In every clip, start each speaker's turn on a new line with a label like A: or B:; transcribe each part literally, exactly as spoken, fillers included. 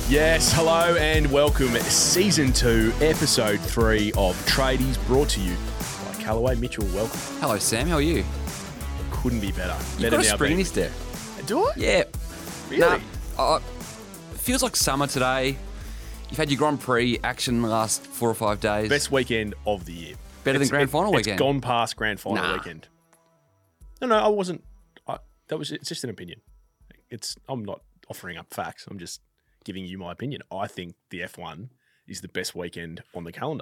A: Yes, hello and welcome. Season two, episode three of Tradies, brought to you by Callaway. Mitchell, welcome.
B: Hello, Sam. How are you?
A: Couldn't be better.
B: You've
A: better
B: got a
A: now
B: spring
A: being-
B: this day.
A: Do I?
B: Yeah.
A: Really?
B: Nah, uh, feels like summer today. You've had your Grand Prix action the last four or five days.
A: Best weekend of the year.
B: Better than
A: It's-
B: Grand
A: it-
B: Final
A: it's
B: weekend.
A: gone past Grand Final
B: Nah.
A: weekend. No, no, I wasn't. I, that was. It's just an opinion. It's. I'm not offering up facts. I'm just giving you my opinion. I think the F one is the best weekend on the calendar.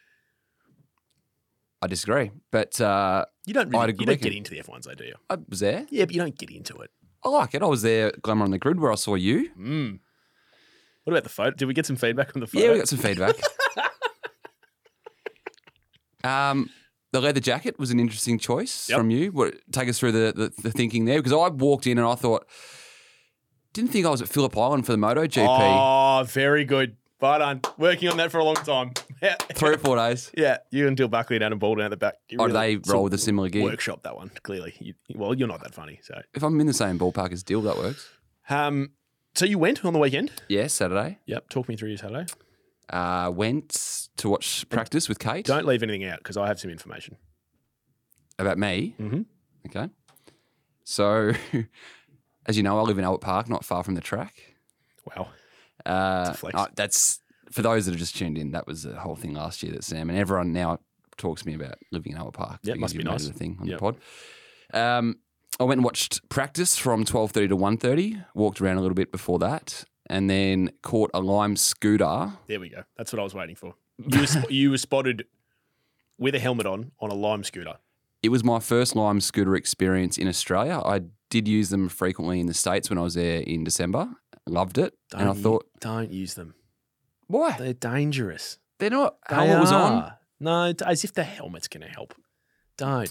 B: I disagree, but uh,
A: You don't
B: I had
A: really.
B: a good
A: You don't
B: weekend.
A: get into the F ones, though, do you?
B: I was there.
A: Yeah, but you don't get into it.
B: I like it. I was there, Glamour on the Grid, where I saw you.
A: Mm. What about the photo? Did we get some feedback on the photo?
B: Yeah, we got some feedback. um, the leather jacket was an interesting choice
A: Yep.
B: from you. What, take us through the, the, the thinking there, because I walked in and I thought, didn't think I was at Phillip Island for the MotoGP.
A: Oh, very good. Well done. Working on that for a long time.
B: Three or four days.
A: Yeah, you and Dill Buckley down and Baldwin at the back. You
B: Oh, do they
A: sort
B: roll
A: of
B: with a similar gear?
A: Workshop that one, clearly. You, well, you're not that funny. So
B: If I'm in the same ballpark as Dill, that works.
A: um, so you went on the weekend?
B: Yeah, Saturday.
A: Yep. Talk me through your Saturday.
B: Uh, went to watch practice with Kate.
A: Don't leave anything out because I have some information.
B: About me.
A: Mm-hmm.
B: Okay. So, as you know, I live in Albert Park, not far from the track.
A: Wow.
B: Uh,
A: a flex.
B: uh, that's for those that have just tuned in. That was the whole thing last year that Sam and everyone now talks to me about living in Albert Park.
A: Yeah, it
B: because
A: must be
B: you've made
A: nice.
B: it a thing on
A: Yep.
B: the pod. Um, I went and watched practice from twelve thirty to one thirty. Walked around a little bit before that, and then caught a Lime scooter.
A: There we go. That's what I was waiting for. You were, sp- you were spotted with a helmet on on a Lime scooter.
B: It was my first Lime scooter experience in Australia. I did use them frequently in the States when I was there in December. Loved it.
A: Don't
B: and I
A: u-
B: thought,
A: don't use them.
B: why?
A: They're dangerous.
B: They're not.
A: They
B: Helmet was on.
A: are. No, d- as if the helmet's going to help. Don't.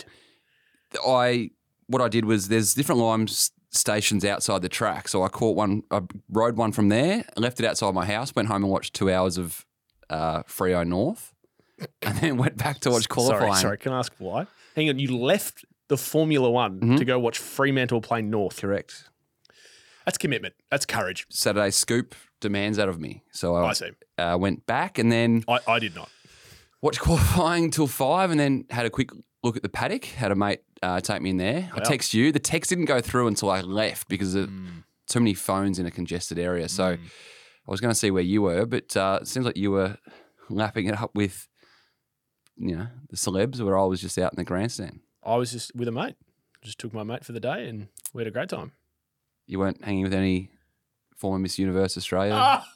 B: I what I did was there's different Lime s- stations outside the track. So I caught one, I rode one from there, left it outside my house, went home and watched two hours of uh, Freo North, and then went back to watch qualifying.
A: Sorry, sorry. Can I ask why? Hang on. You left the Formula One
B: Mhm.
A: to go watch Fremantle play North.
B: Correct.
A: That's commitment. That's courage.
B: Saturday scoop demands out of me. So
A: I
B: I
A: see.
B: uh, went back and then
A: I, I did not.
B: watched qualifying till five and then had a quick look at the paddock. Had a mate uh, take me in there. I
A: Wow.
B: text you. The text didn't go through until I left because of
A: Mm.
B: too many phones in a congested area. So I was going to see where you were, but uh, it seems like you were lapping it up with, you know, the celebs, where I was just out in the grandstand.
A: I was just with a mate. Just took my mate for the day and we had a great time.
B: You weren't hanging with any former Miss Universe Australia.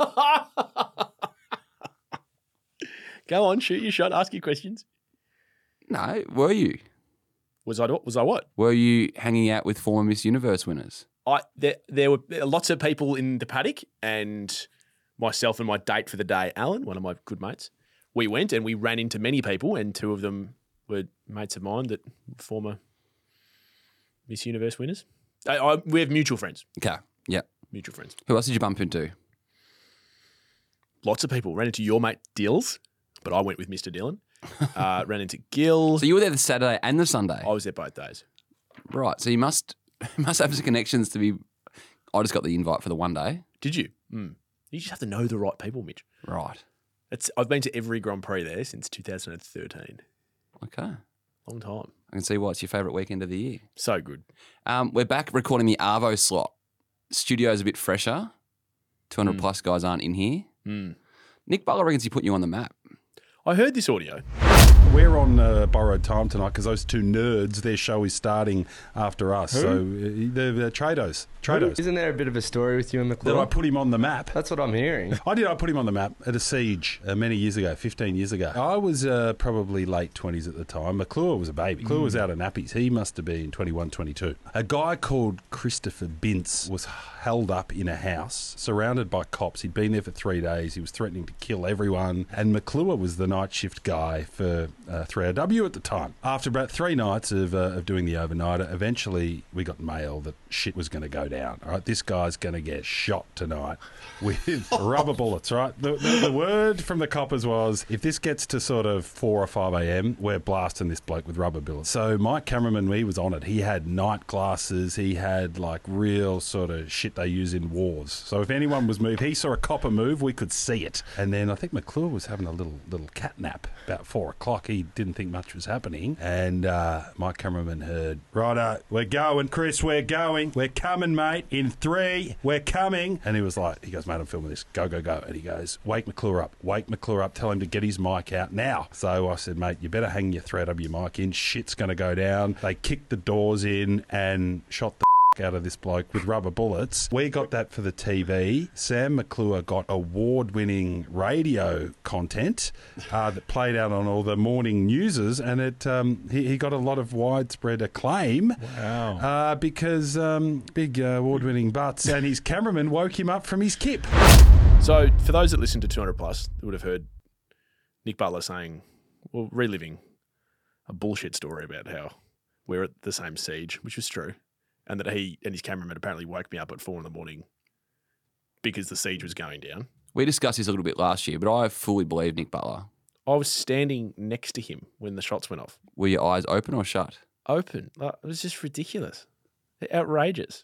A: Go on, shoot your shot, ask your questions.
B: No, were you?
A: Was I was I what?
B: Were you hanging out with former Miss Universe winners?
A: I there, there were lots of people in the paddock, and myself and my date for the day, Alan, one of my good mates, we went and we ran into many people, and two of them were mates of mine that former Miss Universe winners. I, I, we have mutual friends,
B: Okay, yeah.
A: mutual friends.
B: Who else did you bump into?
A: Lots of people. Ran into your mate Dills, but I went with Mister Dillon. Uh, ran into Gil.
B: So you were there the Saturday and the Sunday,
A: I was there both days.
B: right? So you must must have some connections to be. I just got the invite for the one day,
A: Did you? Mm. You just have to know the right people, Mitch.
B: right?
A: It's, I've been to every Grand Prix there since two thousand thirteen.
B: Okay,
A: Long time.
B: I can see why it's your favourite weekend of the year.
A: So good.
B: Um, we're back recording the Arvo slot. Studio's a bit fresher. two hundred
A: Mm.
B: plus guys aren't in here.
A: Mm.
B: Nick Butler reckons he put you on the map.
A: I heard this audio.
C: We're on uh, borrowed time tonight because those two nerds, their show is starting after us. So uh, they're, they're Trados. Trados.
D: Isn't there a bit of a story with you and
C: That I
D: McClure?
C: put him on the map.
D: That's what I'm hearing.
C: I did. I put him on the map at a siege uh, many years ago, fifteen years ago. I was uh, probably late twenties at the time. McClure was a baby. McClure was out of nappies. He must have been twenty-one, twenty-two. A guy called Christopher Bintz was held up in a house, surrounded by cops. He'd been there for three days. He was threatening to kill everyone. And McClure was the night shift guy for uh, three R W at the time. After about three nights of, uh, of doing the overnighter, eventually we got mail that shit was going to go down. All right, this guy's going to get shot tonight with rubber bullets. Right, the, the, the word from the coppers was, if this gets to sort of four or five a.m., we're blasting this bloke with rubber bullets. So my cameraman, he was on it. He had night glasses. He had like real sort of shit they use in wars. So if anyone was moved, he saw a copper move, we could see it. And then I think McClure was having a little little cat nap about four o'clock. He didn't think much was happening. And uh, my cameraman heard, righto, we're going, Chris, we're going. We're coming, mate. In three, we're coming. And he was like, he goes, mate, I'm filming this. Go, go, go. And he goes, wake McClure up. Wake McClure up. Tell him to get his mic out now. So I said, mate, you better hang your three R W mic in. Shit's going to go down. They kicked the doors in and shot the out of this bloke with rubber bullets. We got that for the T V. Sam McClure got award-winning radio content uh, that played out on all the morning newses, and it um, he, he got a lot of widespread acclaim.
A: Wow.
C: Uh, because um, big uh, award-winning butts, and his cameraman woke him up from his kip.
A: So for those that listen to two hundred plus, they would have heard Nick Butler saying, well, reliving a bullshit story about how we're at the same siege, which was true. And that he and his cameraman apparently woke me up at four in the morning because the siege was going down.
B: We discussed this a little bit last year, but I fully believe Nick Butler.
A: I was standing next to him when the shots went off.
B: Were your eyes open or shut?
A: Open. Like, it was just ridiculous. Outrageous.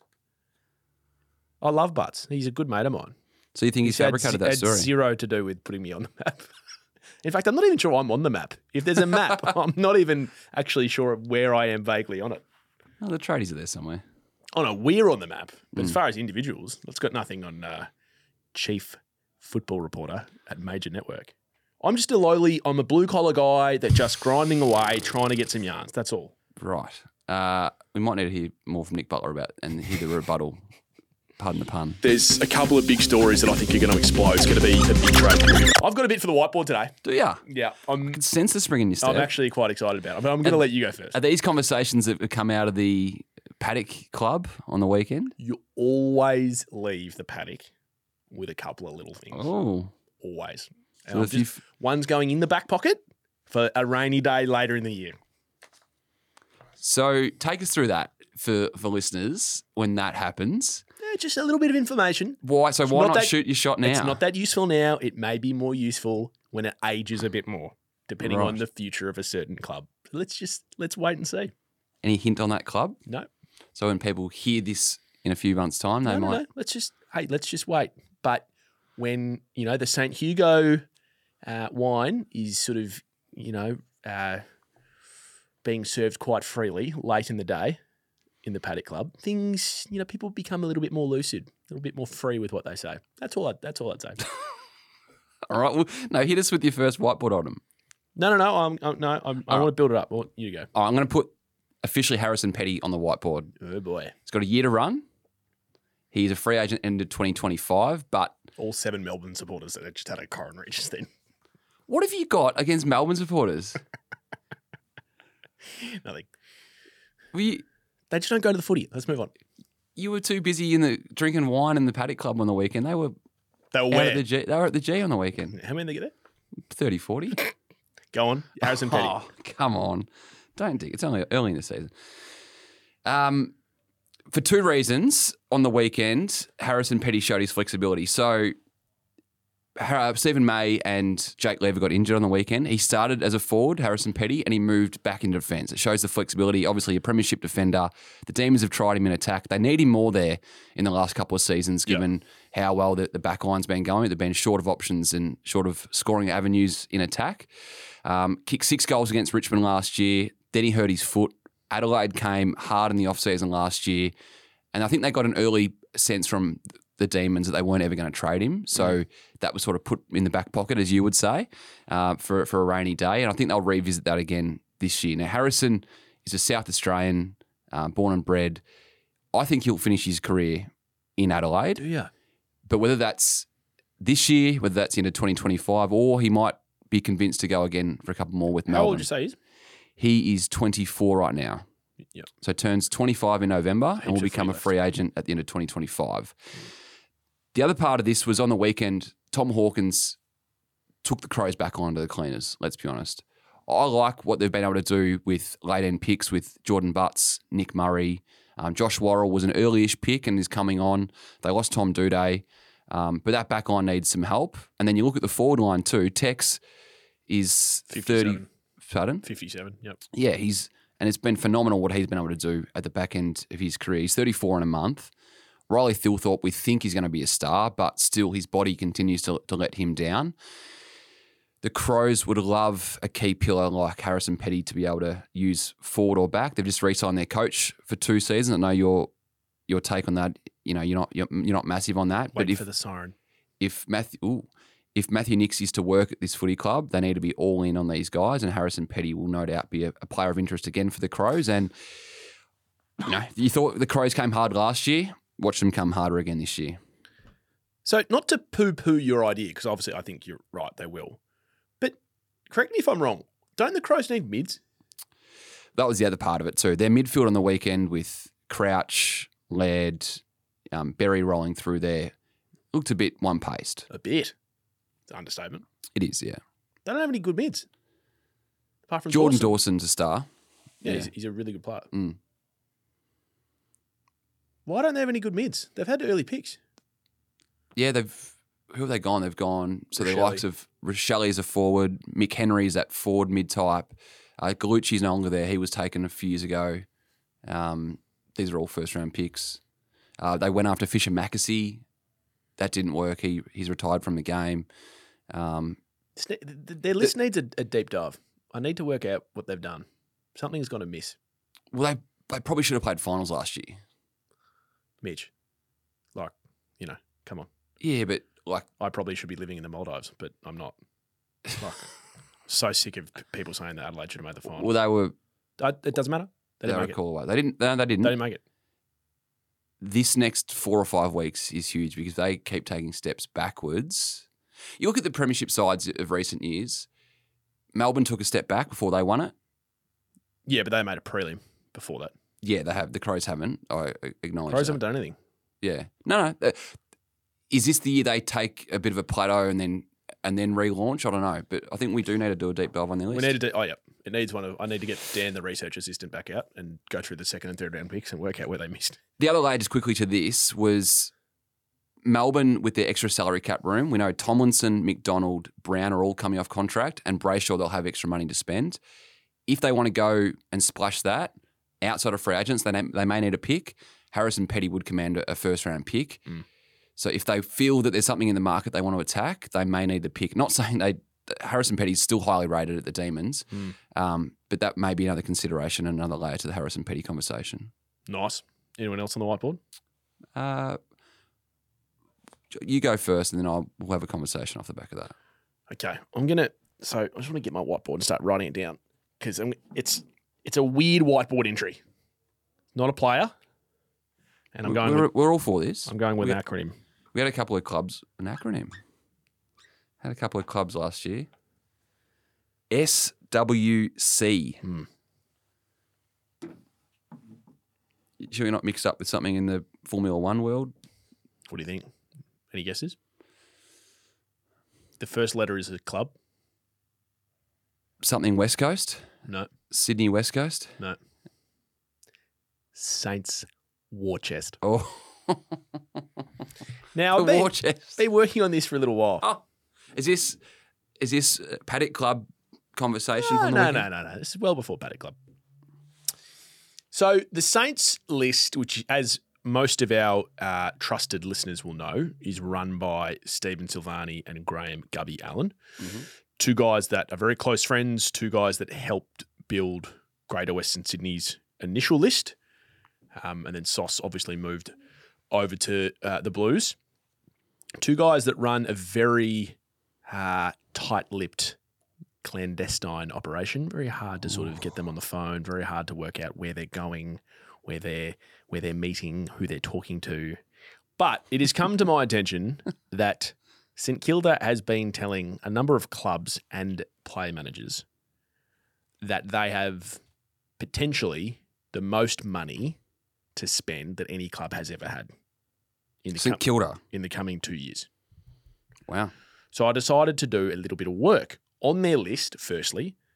A: I love Butts. He's a good mate of mine.
B: So you think he's,
A: He's had
B: fabricated
A: z-
B: that
A: had
B: story?
A: zero to do with putting me on the map. In fact, I'm not even sure I'm on the map. If there's a map, I'm not even actually sure where I am vaguely on it.
B: Oh, the tradies are there somewhere.
A: Oh no, we're on the map. But
B: Mm.
A: as far as individuals, it's got nothing on uh, chief football reporter at Major Network. I'm just a lowly, I'm a blue collar guy that just grinding away, trying to get some yarns. That's all.
B: Right. Uh, we might need to hear more from Nick Butler about and hear the rebuttal. Pardon the pun.
A: There's a couple of big stories that I think are going to explode. It's going to be a big trade period. I've got a bit for the whiteboard today.
B: Do ya?
A: Yeah, I'm.
B: I can sense the spring in your step.
A: I'm actually quite excited about it. But I'm going to let you go first.
B: Are these conversations that have come out of the paddock club on the weekend?
A: You always leave the paddock with a couple of little things.
B: Oh.
A: Always. And
B: So
A: I'm
B: if
A: just-
B: you've-
A: one's going in the back pocket for a rainy day later in the year.
B: So take us through that for, for listeners when that happens.
A: Yeah, just a little bit of information.
B: Why? So why
A: not
B: not,
A: that-
B: shoot your shot now?
A: It's not that useful now. It may be more useful when it ages a bit more, depending on
B: Right.
A: the future of a certain club. Let's just let's wait and see.
B: Any hint on that club?
A: No,
B: So when people hear this in a few months' time, they
A: no, no,
B: might.
A: no. Let's just hey, let's just wait. But when you know the Saint Hugo uh, wine is sort of you know uh, being served quite freely late in the day in the paddock club, things you know people become a little bit more lucid, a little bit more free with what they say. That's all. I, that's all I'd say.
B: All right. Well, no, hit us with your first whiteboard item.
A: No, no, no. I'm, I'm no. I'm, I
B: All
A: want to build it up. I want you to go.
B: All right, I'm going to put officially Harrison Petty on the whiteboard.
A: Oh boy.
B: He's got a year to run. He's a free agent ended twenty twenty-five. But
A: All seven Melbourne supporters that just had a coronary just then.
B: what have you got against Melbourne supporters?
A: Nothing.
B: Were you,
A: They just don't go to the footy. Let's move on.
B: you were too busy in the drinking wine in the paddock club on the weekend. They were
A: They were
B: out
A: where?
B: at the G. They were at the G on the weekend.
A: How many did they get there?
B: thirty, forty.
A: Go on. Harrison Petty.
B: Oh, come on. Don't dig. It's only early in the season. Um, for two reasons, on the weekend, Harrison Petty showed his flexibility. So uh, Stephen May and Jake Lever got injured on the weekend. He started as a forward, Harrison Petty, and he moved back into defence. It shows the flexibility. Obviously, a premiership defender. The Demons have tried him in attack. They need him more there in the last couple of seasons, given how well the, the back line's been going. They've been short of options and short of scoring avenues in attack. Um, kicked six goals against Richmond last year. Then he hurt his foot. Adelaide came hard in the off-season last year. And I think they got an early sense from the Demons that they weren't ever going to trade him. So mm. that was sort of put in the back pocket, as you would say, uh, for, for a rainy day. And I think they'll revisit that again this year. Now, Harrison is a South Australian, uh, born and bred. I think he'll finish his career in Adelaide.
A: Do you?
B: But whether that's this year, whether that's into twenty twenty-five, or he might be convinced to go again for a couple more with
A: How
B: Melbourne.
A: old would you say he is?
B: He is twenty-four right now.
A: Yeah.
B: So turns twenty-five in November and will
A: of
B: become a
A: free
B: free agent at the end of twenty twenty-five. The other part of this was on the weekend, Tom Hawkins took the Crows back onto the Cleaners, let's be honest. I like what they've been able to do with late end picks with Jordan Butts, Nick Murray. Um, Josh Worrell was an early-ish pick and is coming on. They lost Tom Duday, um, but that back line needs some help. And then you look at the forward line too. Tex is thirty.
A: fifty-seven.
B: Pardon?
A: fifty-seven, yep.
B: Yeah, he's and it's been phenomenal what he's been able to do at the back end of his career. He's thirty-four in a month. Riley Thilthorpe, we think he's going to be a star, but still his body continues to, to let him down. The Crows would love a key pillar like Harrison Petty to be able to use forward or back. They've just re-signed their coach for two seasons. I know your your take on that. You know, you're not you're, you're not massive on that.
A: Wait
B: but if
A: for the siren.
B: if Matthew ooh, if Matthew Nix is to work at this footy club, they need to be all in on these guys. And Harrison Petty will no doubt be a, a player of interest again for the Crows. And you know, you thought the Crows came hard last year. Watch them come harder again this year.
A: So not to poo-poo your idea, because obviously I think you're right, they will. But correct me if I'm wrong. Don't the Crows need mids?
B: That was the other part of it too. Their midfield on the weekend with Crouch, Laird, um, Berry rolling through there looked a bit one-paced.
A: A bit. It's an understatement.
B: It is, yeah.
A: They don't have any good mids. Apart from
B: Jordan
A: Dawson.
B: Dawson's a star.
A: Yeah,
B: Yeah.
A: He's, he's a really good player.
B: Mm.
A: Why don't they have any good mids? They've had early picks.
B: Yeah, they've who have they gone? They've gone so the
A: Rochelle.
B: likes of Rochelle is a forward, Mick Henry's at forward mid type. Uh, Galucci's no longer there. He was taken a few years ago. Um, these are all first round picks. Uh, they went after Fisher Mackesy. That didn't work. He he's retired from the game. Um,
A: This ne- th- th- Their list needs a, a deep dive. I need to work out what they've done. Something's gone amiss.
B: well, they they probably should have played finals last year.
A: Mitch, like, you know, come on.
B: Yeah, but like
A: I probably should be living in the Maldives, but I'm not. Like, so sick of p- people saying that Adelaide should have made the final.
B: well, they were
A: I, it doesn't matter. They
B: they
A: didn't
B: were a
A: make it.
B: call away. They didn't. No, they didn't.
A: They didn't make it.
B: This next four or five weeks is huge because they keep taking steps backwards. You look at the premiership sides of recent years. Melbourne took a step back before they won it.
A: Yeah, but they made a prelim before that.
B: Yeah, they have. The Crows haven't. I acknowledge
A: Crows
B: that.
A: haven't done anything.
B: Yeah. No, no. Uh, is this the year they take a bit of a plateau and then and then relaunch? I don't know, but I think we do need to do a deep dive on their list.
A: We need to do, oh, yeah. It needs one of, I need to get Dan, the research assistant, back out and go through the second and third round picks and work out where they missed.
B: The other layer, just quickly to this, was Melbourne with their extra salary cap room. We know Tomlinson, McDonald, Brown are all coming off contract, and Brayshaw, they'll have extra money to spend. If they want to go and splash that outside of free agents, they, they may need a pick. Harrison Petty would command a first round pick.
A: Mm.
B: So if they feel that there's something in the market they want to attack, they may need the pick. Not saying they Harrison Petty's still highly rated at the Demons,
A: Mm.
B: um, but that may be another consideration and another layer to the Harrison Petty conversation.
A: Nice. Anyone else on the whiteboard?
B: Uh, you go first, and then I'll we'll have a conversation off the back of that.
A: Okay. I'm going to, so I just want to get my whiteboard and start writing it down because it's it's a weird whiteboard entry. Not a player. And I'm going
B: we're,
A: with,
B: we're all for this.
A: I'm going with
B: we,
A: an acronym.
B: We had a couple of clubs, an acronym. Had a couple of clubs last year. S W C.
A: Hmm.
B: Sure you're not mixed up with something in the Formula One world?
A: What do you think? Any guesses? The first letter is a club.
B: Something West Coast?
A: No,
B: Sydney West Coast?
A: no. Saints War Chest.
B: Oh,
A: Now,
B: the
A: I've been,
B: war chest.
A: been working on this for a little while.
B: Oh, is this is this uh, Paddock Club conversation?
A: No,
B: from the
A: no,
B: weekend?
A: no, no, no. This is well before Paddock Club. So the Saints list, which as most of our uh, trusted listeners will know, is run by Stephen Silvani and Graham Gubby Allen.
B: Mm-hmm.
A: Two guys that are very close friends, two guys that helped build Greater Western Sydney's initial list. Um, and then Sauce obviously moved over to uh, the Blues. Two guys that run a very uh, tight-lipped clandestine operation. Very hard to sort of get them on the phone. Very hard to work out where they're going, where they're where they're meeting, who they're talking to. But it has come to my attention that St Kilda has been telling a number of clubs and player managers that they have potentially the most money to spend that any club has ever had in the,
B: St
A: com-
B: Kilda.
A: in the coming two years.
B: Wow.
A: So I decided to do a little bit of work on their list, firstly,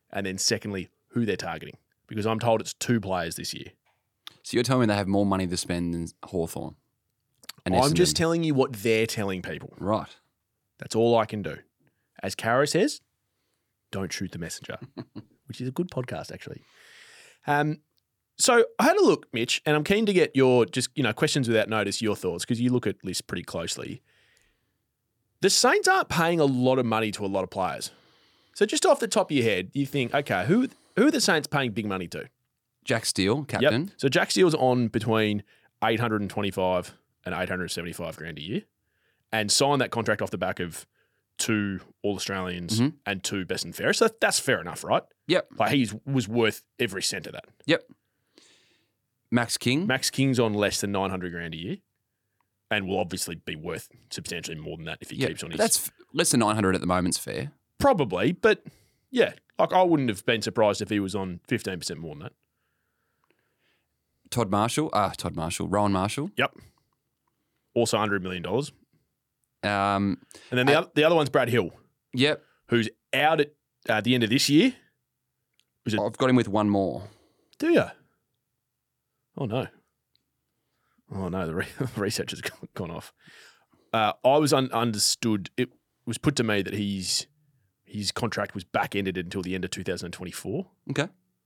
A: And then secondly, who they're targeting. Because I'm told it's two players this year.
B: So you're telling me they have more money to spend than Hawthorn? And
A: I'm
B: Essendon?
A: just telling you what they're telling people.
B: Right.
A: That's all I can do. As Caro says, don't shoot the messenger, which is a good podcast, actually. Um, so I had a look, Mitch, and I'm keen to get your just, you know, questions without notice, your thoughts, because you look at lists pretty closely. The Saints aren't paying a lot of money to a lot of players. So just off the top of your head, you think, okay, who who are the Saints paying big money to?
B: Jack Steele, captain.
A: Yep. So Jack Steele's on between eight hundred twenty-five and eight hundred seventy-five grand a year, and signed that contract off the back of two All Australians
B: Mhm.
A: and two best and fairest. So that's fair enough, right?
B: Yep.
A: Like he was worth every cent of that.
B: Yep. Max King.
A: Max King's on less than nine hundred grand a year, and will obviously be worth substantially more than that if he
B: Yep.
A: keeps on his.
B: That's f- less than nine hundred at the moment's fair.
A: Probably, but yeah, like I wouldn't have been surprised if he was on fifteen percent more than that.
B: Todd Marshall. Ah, Todd Marshall. Rowan Marshall.
A: Yep. Also under a million dollars.
B: Um,
A: And then the,
B: Uh,
A: other, the other one's Brad Hill,
B: yep.
A: who's out at uh, the end of this year. Was it?
B: I've got him with one more.
A: Do you? Oh, no. Oh, no, the, re- the research has gone- gone off. Uh, I was un- understood, it was put to me that he's his contract was back-ended until the end of two thousand twenty-four.
B: Okay.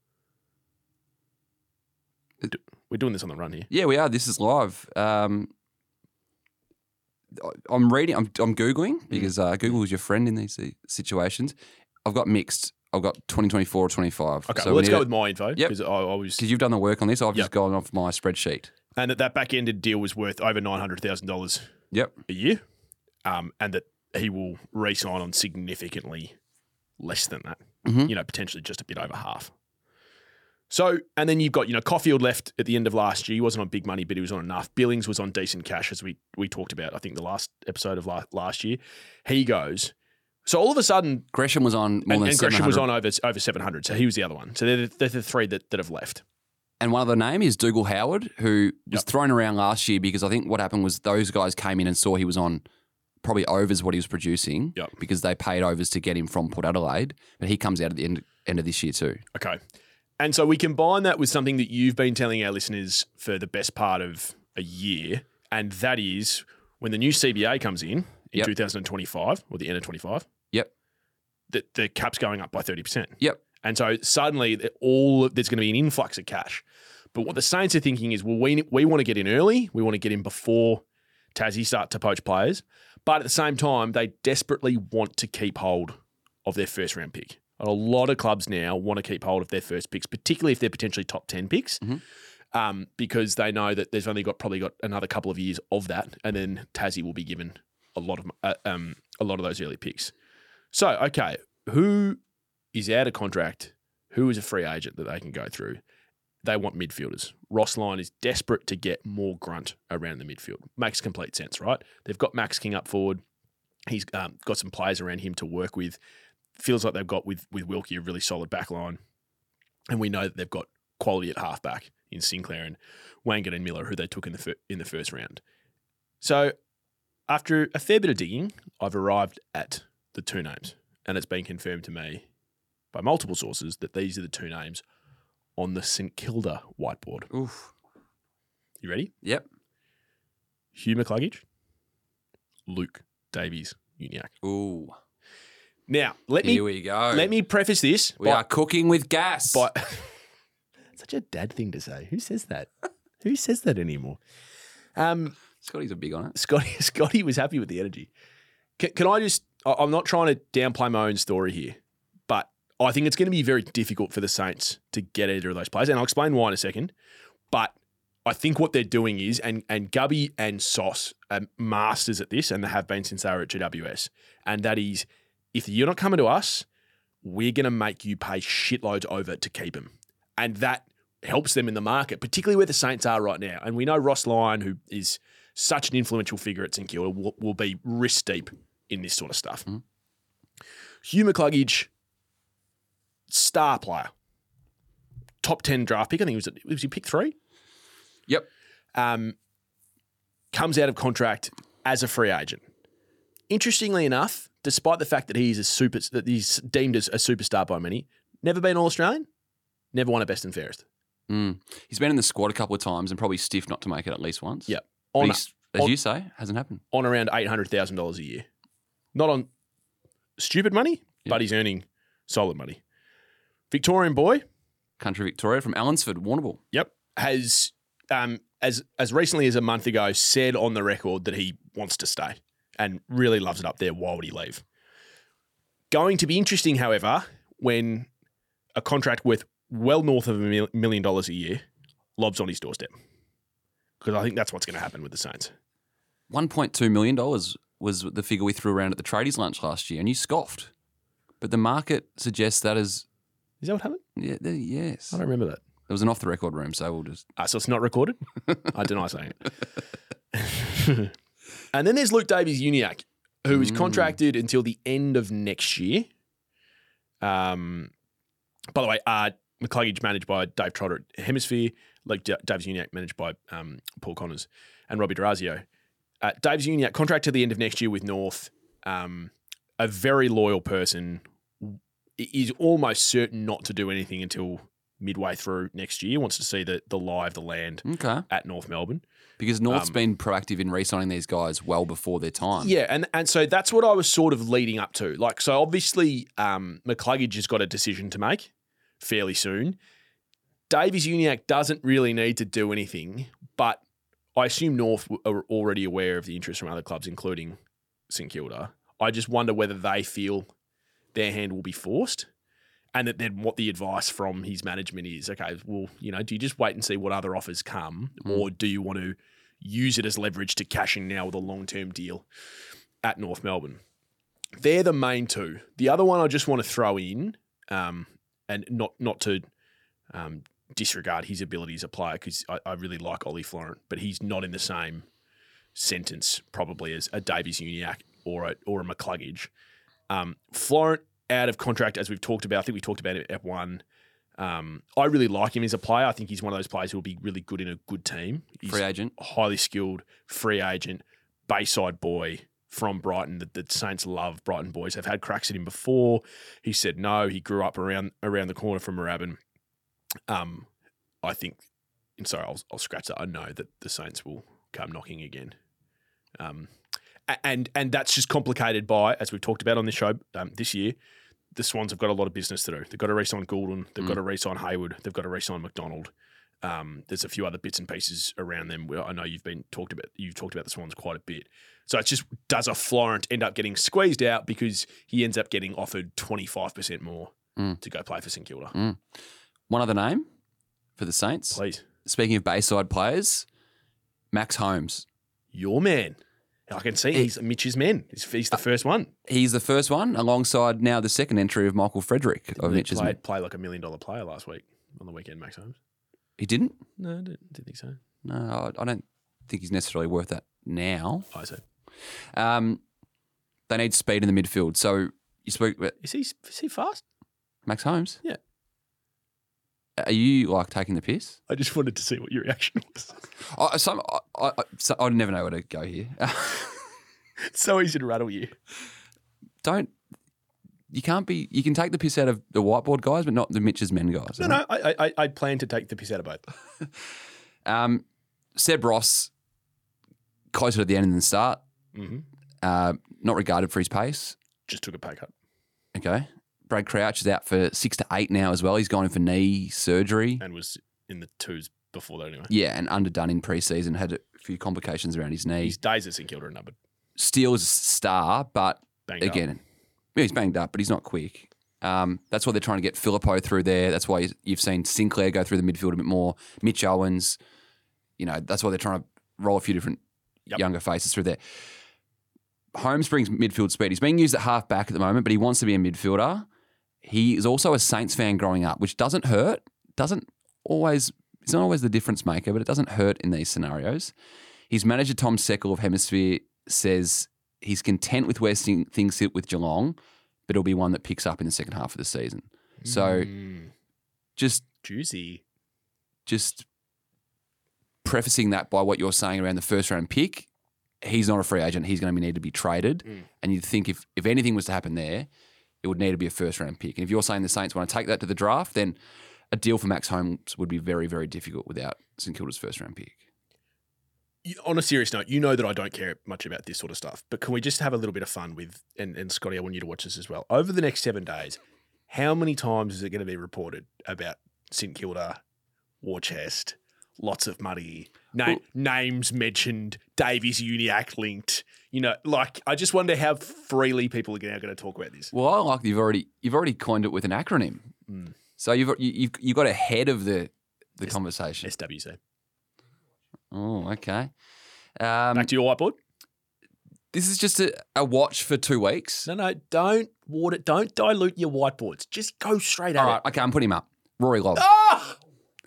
A: We're doing this on the run here.
B: Yeah, we are. This is live. Um, I- I'm reading. I'm, I'm
A: Mm.
B: googling because uh, Google is your friend in these si- situations. I've got mixed. I've got twenty twenty-four or twenty-five.
A: Okay,
B: So
A: well,
B: we
A: let's
B: need
A: go
B: it-
A: with my info
B: Yep.
A: because I, I was,
B: Because you've done the work on this. I've
A: Yep.
B: just gone off my spreadsheet.
A: and that that back-ended deal was worth over nine hundred thousand dollars
B: Yep.
A: a year, um, and that he will re-sign on significantly less than that.
B: Mhm.
A: You know, potentially just a bit over half. So, and then you've got, you know, Caulfield left at the end of last year. He wasn't on big money, but he was on enough. Billings was on decent cash, as we we talked about, I think, the last episode of la- last year. He goes. So all of a sudden,
B: Gresham was on more
A: and,
B: than
A: and
B: seven
A: Gresham
B: hundred.
A: was on over over seven hundred. So he was the other one. So they're, the- they're the three that, that have left.
B: And one other name is Dougal Howard, who was
A: Yep.
B: thrown around last year because I think what happened was those guys came in and saw he was on probably overs what he was producing
A: Yep.
B: because they paid overs to get him from Port Adelaide. But he comes out at the end, end of this year too.
A: Okay. And so we combine that with something that you've been telling our listeners for the best part of a year, and that is when the new C B A comes in in
B: Yep.
A: two thousand twenty-five or the end of twenty-five,
B: Yep.
A: the, the cap's going up by thirty percent.
B: Yep.
A: And so suddenly the- all there's going to be an influx of cash. But what the Saints are thinking is, well, we, we want to get in early. We want to get in before Tassie start to poach players. But at the same time, they desperately want to keep hold of their first round pick. A lot of clubs now want to keep hold of their first picks, particularly if they're potentially top ten picks,
B: Mhm.
A: um, because they know that there's only got probably got another couple of years of that, and then Tassie will be given a lot of uh, um, a lot of those early picks. So, okay, who is out of contract? Who is a free agent that they can go through? They want midfielders. Ross Lyon is desperate to get more grunt around the midfield. Makes complete sense, right? They've got Max King up forward. He's um, got some players around him to work with. Feels like they've got with with Wilkie a really solid back line. And we know that they've got quality at halfback in Sinclair and Wangan and Miller, who they took in the fir- in the first round. So after a fair bit of digging, I've arrived at the two names. And it's been confirmed to me by multiple sources that these are the two names on the St Kilda whiteboard.
B: Oof.
A: You ready?
B: Yep.
A: Hugh McCluggage, Luke Davies-Uniacke.
B: Ooh.
A: Now, let me
B: Here we go.
A: let me preface this
B: We
A: by,
B: are cooking with gas.
A: by such a dad thing to say. Who says that? Who says that anymore? Um,
B: Scotty's a big on it.
A: Scotty Scotty was happy with the energy. Can, can I just? I- I'm not trying to downplay my own story here, but I think it's going to be very difficult for the Saints to get either of those players, and I'll explain why in a second. But I think what they're doing is, and and Gubby and Sauce are masters at this, and they have been since they were at G W S, and that is, if you're not coming to us, we're going to make you pay shitloads over to keep him, and that helps them in the market, particularly where the Saints are right now. And we know Ross Lyon, who is such an influential figure at St Kilda, will, will be wrist deep in this sort of stuff.
B: Mm.
A: Hugh McCluggage, star player, top ten draft pick. I think it was was he pick three.
B: Yep.
A: Um, comes out of contract as a free agent. Interestingly enough, despite the fact that he's a super that he's deemed as a superstar by many, Never been All Australian. Never won a best and fairest.
B: Mm. He's been in the squad a couple of times and probably stiff not to make it at least once.
A: Yep.
B: But
A: On,
B: he's, as
A: on,
B: you say, hasn't happened.
A: on around eight hundred thousand dollars a year. Not on stupid money,
B: Yep.
A: but he's earning solid money. Victorian boy,
B: Country Victoria from Allensford, Warrnambool.
A: yep, has um, as as recently as a month ago said on the record that he wants to stay and really loves it up there. Why would he leave? Going to be interesting, however, when a contract worth well north of a mil- million dollars a year lobs on his doorstep, because I think that's what's going to happen with the Saints.
B: one point two million dollars was the figure we threw around at the tradies lunch last year, and you scoffed. But the market suggests that is,
A: Is that what happened?
B: yeah, the- yes.
A: I don't remember that.
B: It was an off-the-record room, so we'll just...
A: Ah, so it's not recorded? I deny saying it. And then there's Luke Davies-Uniacke, who is contracted until the end of next year. Um, by the way, uh, McCluggage managed by Dave Trotter at Hemisphere, Luke D- Davies-Uniacke managed by um, Paul Connors and Robbie D'Orazio. Uh, Davies-Uniacke contract to the end of next year with North. Um, a very loyal person, is almost certain not to do anything until midway through next year. Wants to see the the lie of the land
B: Okay.
A: at North Melbourne.
B: Because North's
A: Um,
B: been proactive in re-signing these guys well before their time.
A: Yeah, and and so that's what I was sort of leading up to. Like, so obviously, um, McCluggage has got a decision to make fairly soon. Davies-Uniacke doesn't really need to do anything, but I assume North are already aware of the interest from other clubs, including St Kilda. I just wonder whether they feel their hand will be forced, and that then what the advice from his management is. Okay, well, you know, do you just wait and see what other offers come, or do you want to use it as leverage to cash in now with a long-term deal at North Melbourne? They're the main two. The other one I just want to throw in, um, and not not to um, disregard his ability as a player, because I, I really like Ollie Florent, but he's not in the same sentence probably as a Davies-Uniacke or a, or a McCluggage. Um, Florent out of contract, as we've talked about. I think we talked about it at one. Um, I really like him as a player. I think he's one of those players who will be really good in a good team. He's
B: Free agent.
A: highly skilled, free agent, Bayside boy from Brighton. The, the Saints love Brighton boys. They've had cracks at him before. He said no. He grew up around around the corner from Moorabbin. Um, I think, and sorry, I'll, I'll scratch that. I know that the Saints will come knocking again. Um, And and that's just complicated by, as we've talked about on this show um, this year, the Swans have got a lot of business to do. They've got to re-sign Goulden. They've
B: Mm.
A: got to re-sign Hayward. They've got to re-sign McDonald. Um, there's a few other bits and pieces around them. Where I know you've been talked about. You've talked about the Swans quite a bit. So it's just, does a Florent end up getting squeezed out because he ends up getting offered twenty-five percent more
B: Mm.
A: to go play for St Kilda?
B: Mm. One other name for the Saints.
A: Please,
B: Speaking of Bayside players, Max Holmes.
A: your man. I can see he's Mitch's man. He's, he's the first one.
B: He's the first one, alongside now the second entry of Michael Frederick of
A: He
B: Mitch's
A: played,
B: men.
A: played like a million dollar player last week on the weekend, Max Holmes.
B: He didn't?
A: No, I didn't, didn't think so.
B: No, I I don't think he's necessarily worth that now.
A: I said,
B: Um, they need speed in the midfield. So you spoke about
A: is he is he fast?
B: Max Holmes?
A: Yeah.
B: Are you like taking the piss?
A: I just wanted to see what your reaction was.
B: I, some, I, I, so, I never know where to go here.
A: It's so easy to rattle you.
B: Don't. You can't be. You can take the piss out of the whiteboard guys, but not the Mitch's men guys.
A: No, no, I, I, I plan to take the piss out of both.
B: Um, Seb Ross, closer to the end than the start.
A: Mm-hmm.
B: Uh, not regarded for his pace.
A: Just took a pay cut.
B: Okay. Brad Crouch is out for six to eight now as well. He's gone in for knee surgery.
A: And was in the twos before that anyway.
B: Yeah, and underdone in pre-season. Had a few complications around his knee.
A: His days at St Kilda are numbered.
B: Steele's a star, but
A: Banged
B: again,
A: up.
B: yeah, he's banged up, but he's not quick. Um, that's why they're trying to get Filippo through there. That's why you've seen Sinclair go through the midfield a bit more. Mitch Owens, you know, that's why they're trying to roll a few different
A: Yep.
B: younger faces through there. Holmes brings midfield speed. He's being used at half back at the moment, but he wants to be a midfielder. He is also a Saints fan growing up, which doesn't hurt. Doesn't always, it's not always the difference maker, but it doesn't hurt in these scenarios. His manager, Tom Seckle of Hemisphere, says he's content with where thing- things sit with Geelong, but it'll be one that picks up in the second half of the season. So
A: Mm,
B: just
A: juicy.
B: just prefacing that by what you're saying around the first round pick, he's not a free agent. He's going to need to be traded.
A: Mm.
B: And you'd think if, if anything was to happen there, it would need to be a first round pick. And if you're saying the Saints want to take that to the draft, then a deal for Max Holmes would be very, very difficult without St Kilda's first round pick.
A: You- On a serious note, you know that I don't care much about this sort of stuff, but can we just have a little bit of fun with, and, and Scotty, I want you to watch this as well. Over the next seven days, how many times is it going to be reported about St Kilda, war chest, lots of money, na-
B: Well-
A: names mentioned, Davies Uniac linked? You know, like, I just wonder how freely people are now going to talk about this.
B: Well, I like that you've already you've already coined it with an acronym.
A: Mm.
B: So you've you, you've you got ahead of the the conversation.
A: S W C.
B: Oh, okay. Um,
A: Back to your whiteboard.
B: this is just a, a watch for two weeks.
A: No, no, don't water, don't dilute your whiteboards. Just go straight at
B: All right,
A: it.
B: okay, I'm putting him up. Rory Lobb.
A: Ah,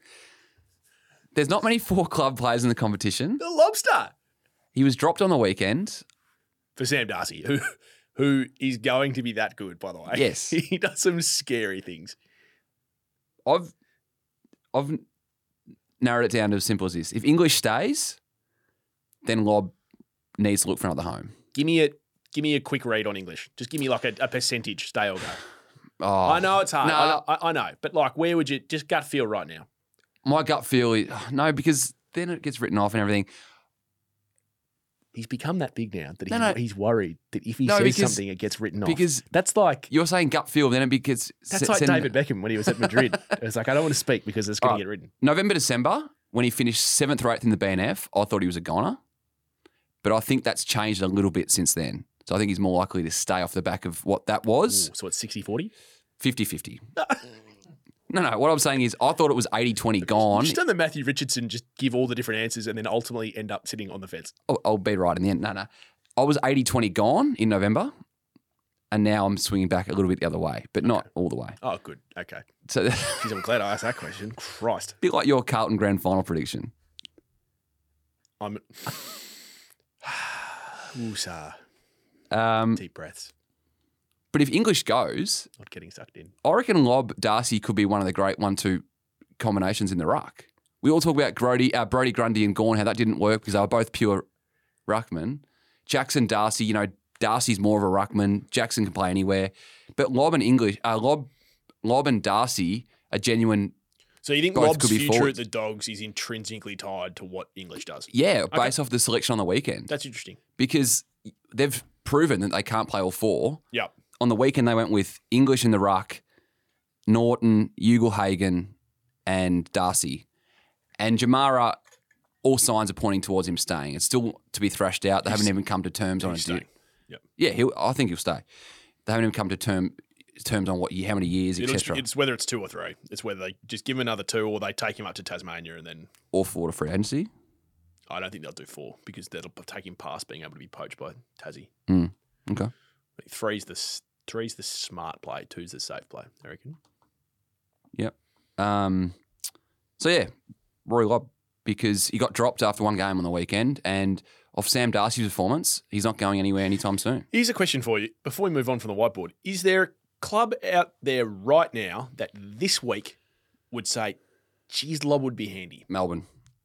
B: There's not many four club players in the competition.
A: the lobster.
B: He was dropped on the weekend.
A: For Sam Darcy, who who is going to be that good, by the way.
B: Yes.
A: He does some scary things.
B: I've I've narrowed it down to as simple as this. If English stays, then Lobb needs to look for another home.
A: Give me a give me a quick read on English. Just give me like a, a percentage, stay or go.
B: Oh,
A: I know it's hard.
B: No.
A: I, know, I, I know. But like, where would you just gut feel right now?
B: My gut feel is no, because then it gets written off and everything.
A: He's become that big now that
B: No,
A: he's,
B: no.
A: he's worried that if he
B: No,
A: says
B: because-
A: something, it gets written off.
B: Because
A: that's like
B: you're saying gut feel, then it gets
A: that's
B: s-
A: like
B: send-
A: David Beckham when he was at Madrid. It was like, I don't want to speak because it's going
B: All
A: to
B: right.
A: get written.
B: November, December, when he finished seventh or eighth in the B N F, I thought he was a goner. But I think that's changed a little bit since then. So I think he's more likely to stay off the back of what that was,
A: Ooh, so it's sixty forty?
B: fifty-fifty. No, no, what I'm saying is I thought it was eighty-twenty gone.
A: Just done the Matthew Richardson, just give all the different answers and then ultimately end up sitting on the fence.
B: I'll, I'll be right in the end. No, no. I was eighty-twenty gone in November, and now I'm swinging back a little bit the other way, but not all the way.
A: Oh, good. Okay.
B: So a
A: Jeez, I'm glad I asked that question. Christ.
B: bit like your Carlton grand final prediction.
A: I'm. Woosah.
B: Um,
A: Deep breaths.
B: but if English goes,
A: Not getting sucked in.
B: I reckon Lobb Darcy could be one of the great one-two combinations in the ruck. We all talk about Brody, uh, Brody Grundy and Gawn, how that didn't work because they were both pure ruckmen. Jackson Darcy, you know, Darcy's more of a ruckman. Jackson can play anywhere, but Lobb and English, uh, Lobb, Lobb and Darcy are genuine.
A: So you think
B: Both
A: Lob's
B: could be
A: future at
B: forwards.
A: the Dogs is intrinsically tied to what English does?
B: Yeah, based off the selection on the weekend,
A: That's interesting.
B: because they've proven that they can't play all four.
A: Yep.
B: On the weekend, they went with English in the ruck, Norton, Ugelhagen, and Darcy. And Jamara, all signs are pointing towards him staying. It's still to be thrashed out. They
A: He's-
B: haven't even come to terms on
A: He's
B: a deal.
A: staying. Yep.
B: Yeah, he'll, I think he'll stay. They haven't even come to term terms on what year, how many years,
A: It'll-
B: et cetera.
A: It's whether it's two or three. It's whether they just give him another two or they take him up to Tasmania and then
B: Or for free agency.
A: I don't think they'll do four because that'll take him past being able to be poached by Tassie.
B: Mm, okay.
A: I think three's the s- three's the smart play, two's the safe play. I reckon.
B: Yep. Um, so yeah, Rory Lobb, because he got dropped after one game on the weekend, and off Sam Darcy's performance, he's not going anywhere anytime soon.
A: Here's a question for you before we move on from the whiteboard: is there a club out there right now that this week would say, "Geez, Lob would be handy"?
B: Melbourne.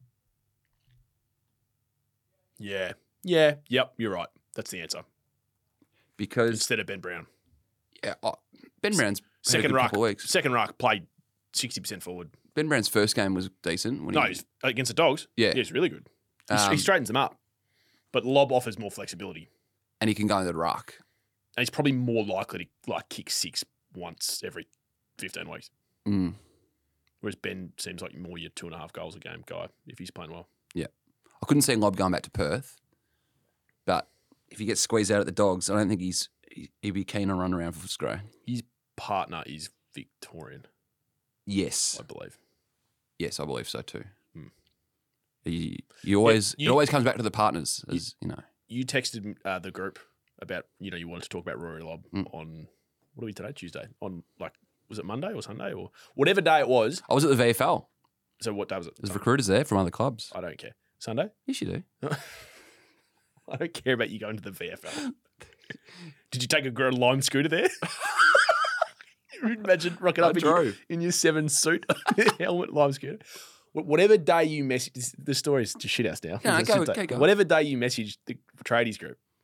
A: Yeah, yeah, yep. You're right. That's the answer.
B: Because
A: Instead of Ben Brown,
B: yeah, oh, Ben Brown's had a
A: second
B: good
A: ruck,
B: couple of weeks.
A: second ruck played sixty percent forward.
B: Ben Brown's first game was decent. When
A: No,
B: he,
A: he's against the Dogs.
B: Yeah.
A: he's really good. He,
B: Um,
A: he straightens them up, but Lob offers more flexibility,
B: and he can go into the ruck.
A: and he's probably more likely to like kick six once every fifteen weeks.
B: Mm.
A: Whereas Ben seems like more your two and a half goals a game guy if he's playing well.
B: I couldn't see Lobb going back to Perth, but if he gets squeezed out at the Dogs, I don't think he's he- he'd be keen on running around for Footscray.
A: His partner is Victorian,
B: Yes,
A: I believe.
B: yes, I believe so too.
A: Hmm.
B: You, you always
A: you-
B: it always comes back to the partners, as you know.
A: You texted uh, the group about, you know, you wanted to talk about Rory Lobb
B: Mm.
A: on, what are we today? Tuesday. On, like, was it Monday or Sunday or whatever day it was?
B: I was at the V F L.
A: So what day was it?
B: There's recruiters there from other clubs.
A: I don't care. Sunday?
B: Yes, you do.
A: I don't care about you going to the V F L. Did you take a gr- lime scooter there? Imagine rocking
B: I
A: up in your,
B: drove.
A: in your seven suit, helmet, lime scooter. Wh- Whatever day you message, this- the story is just shit house now.
B: No,
A: It's
B: go-
A: just like-
B: go, go.
A: Whatever day you message the tradies group,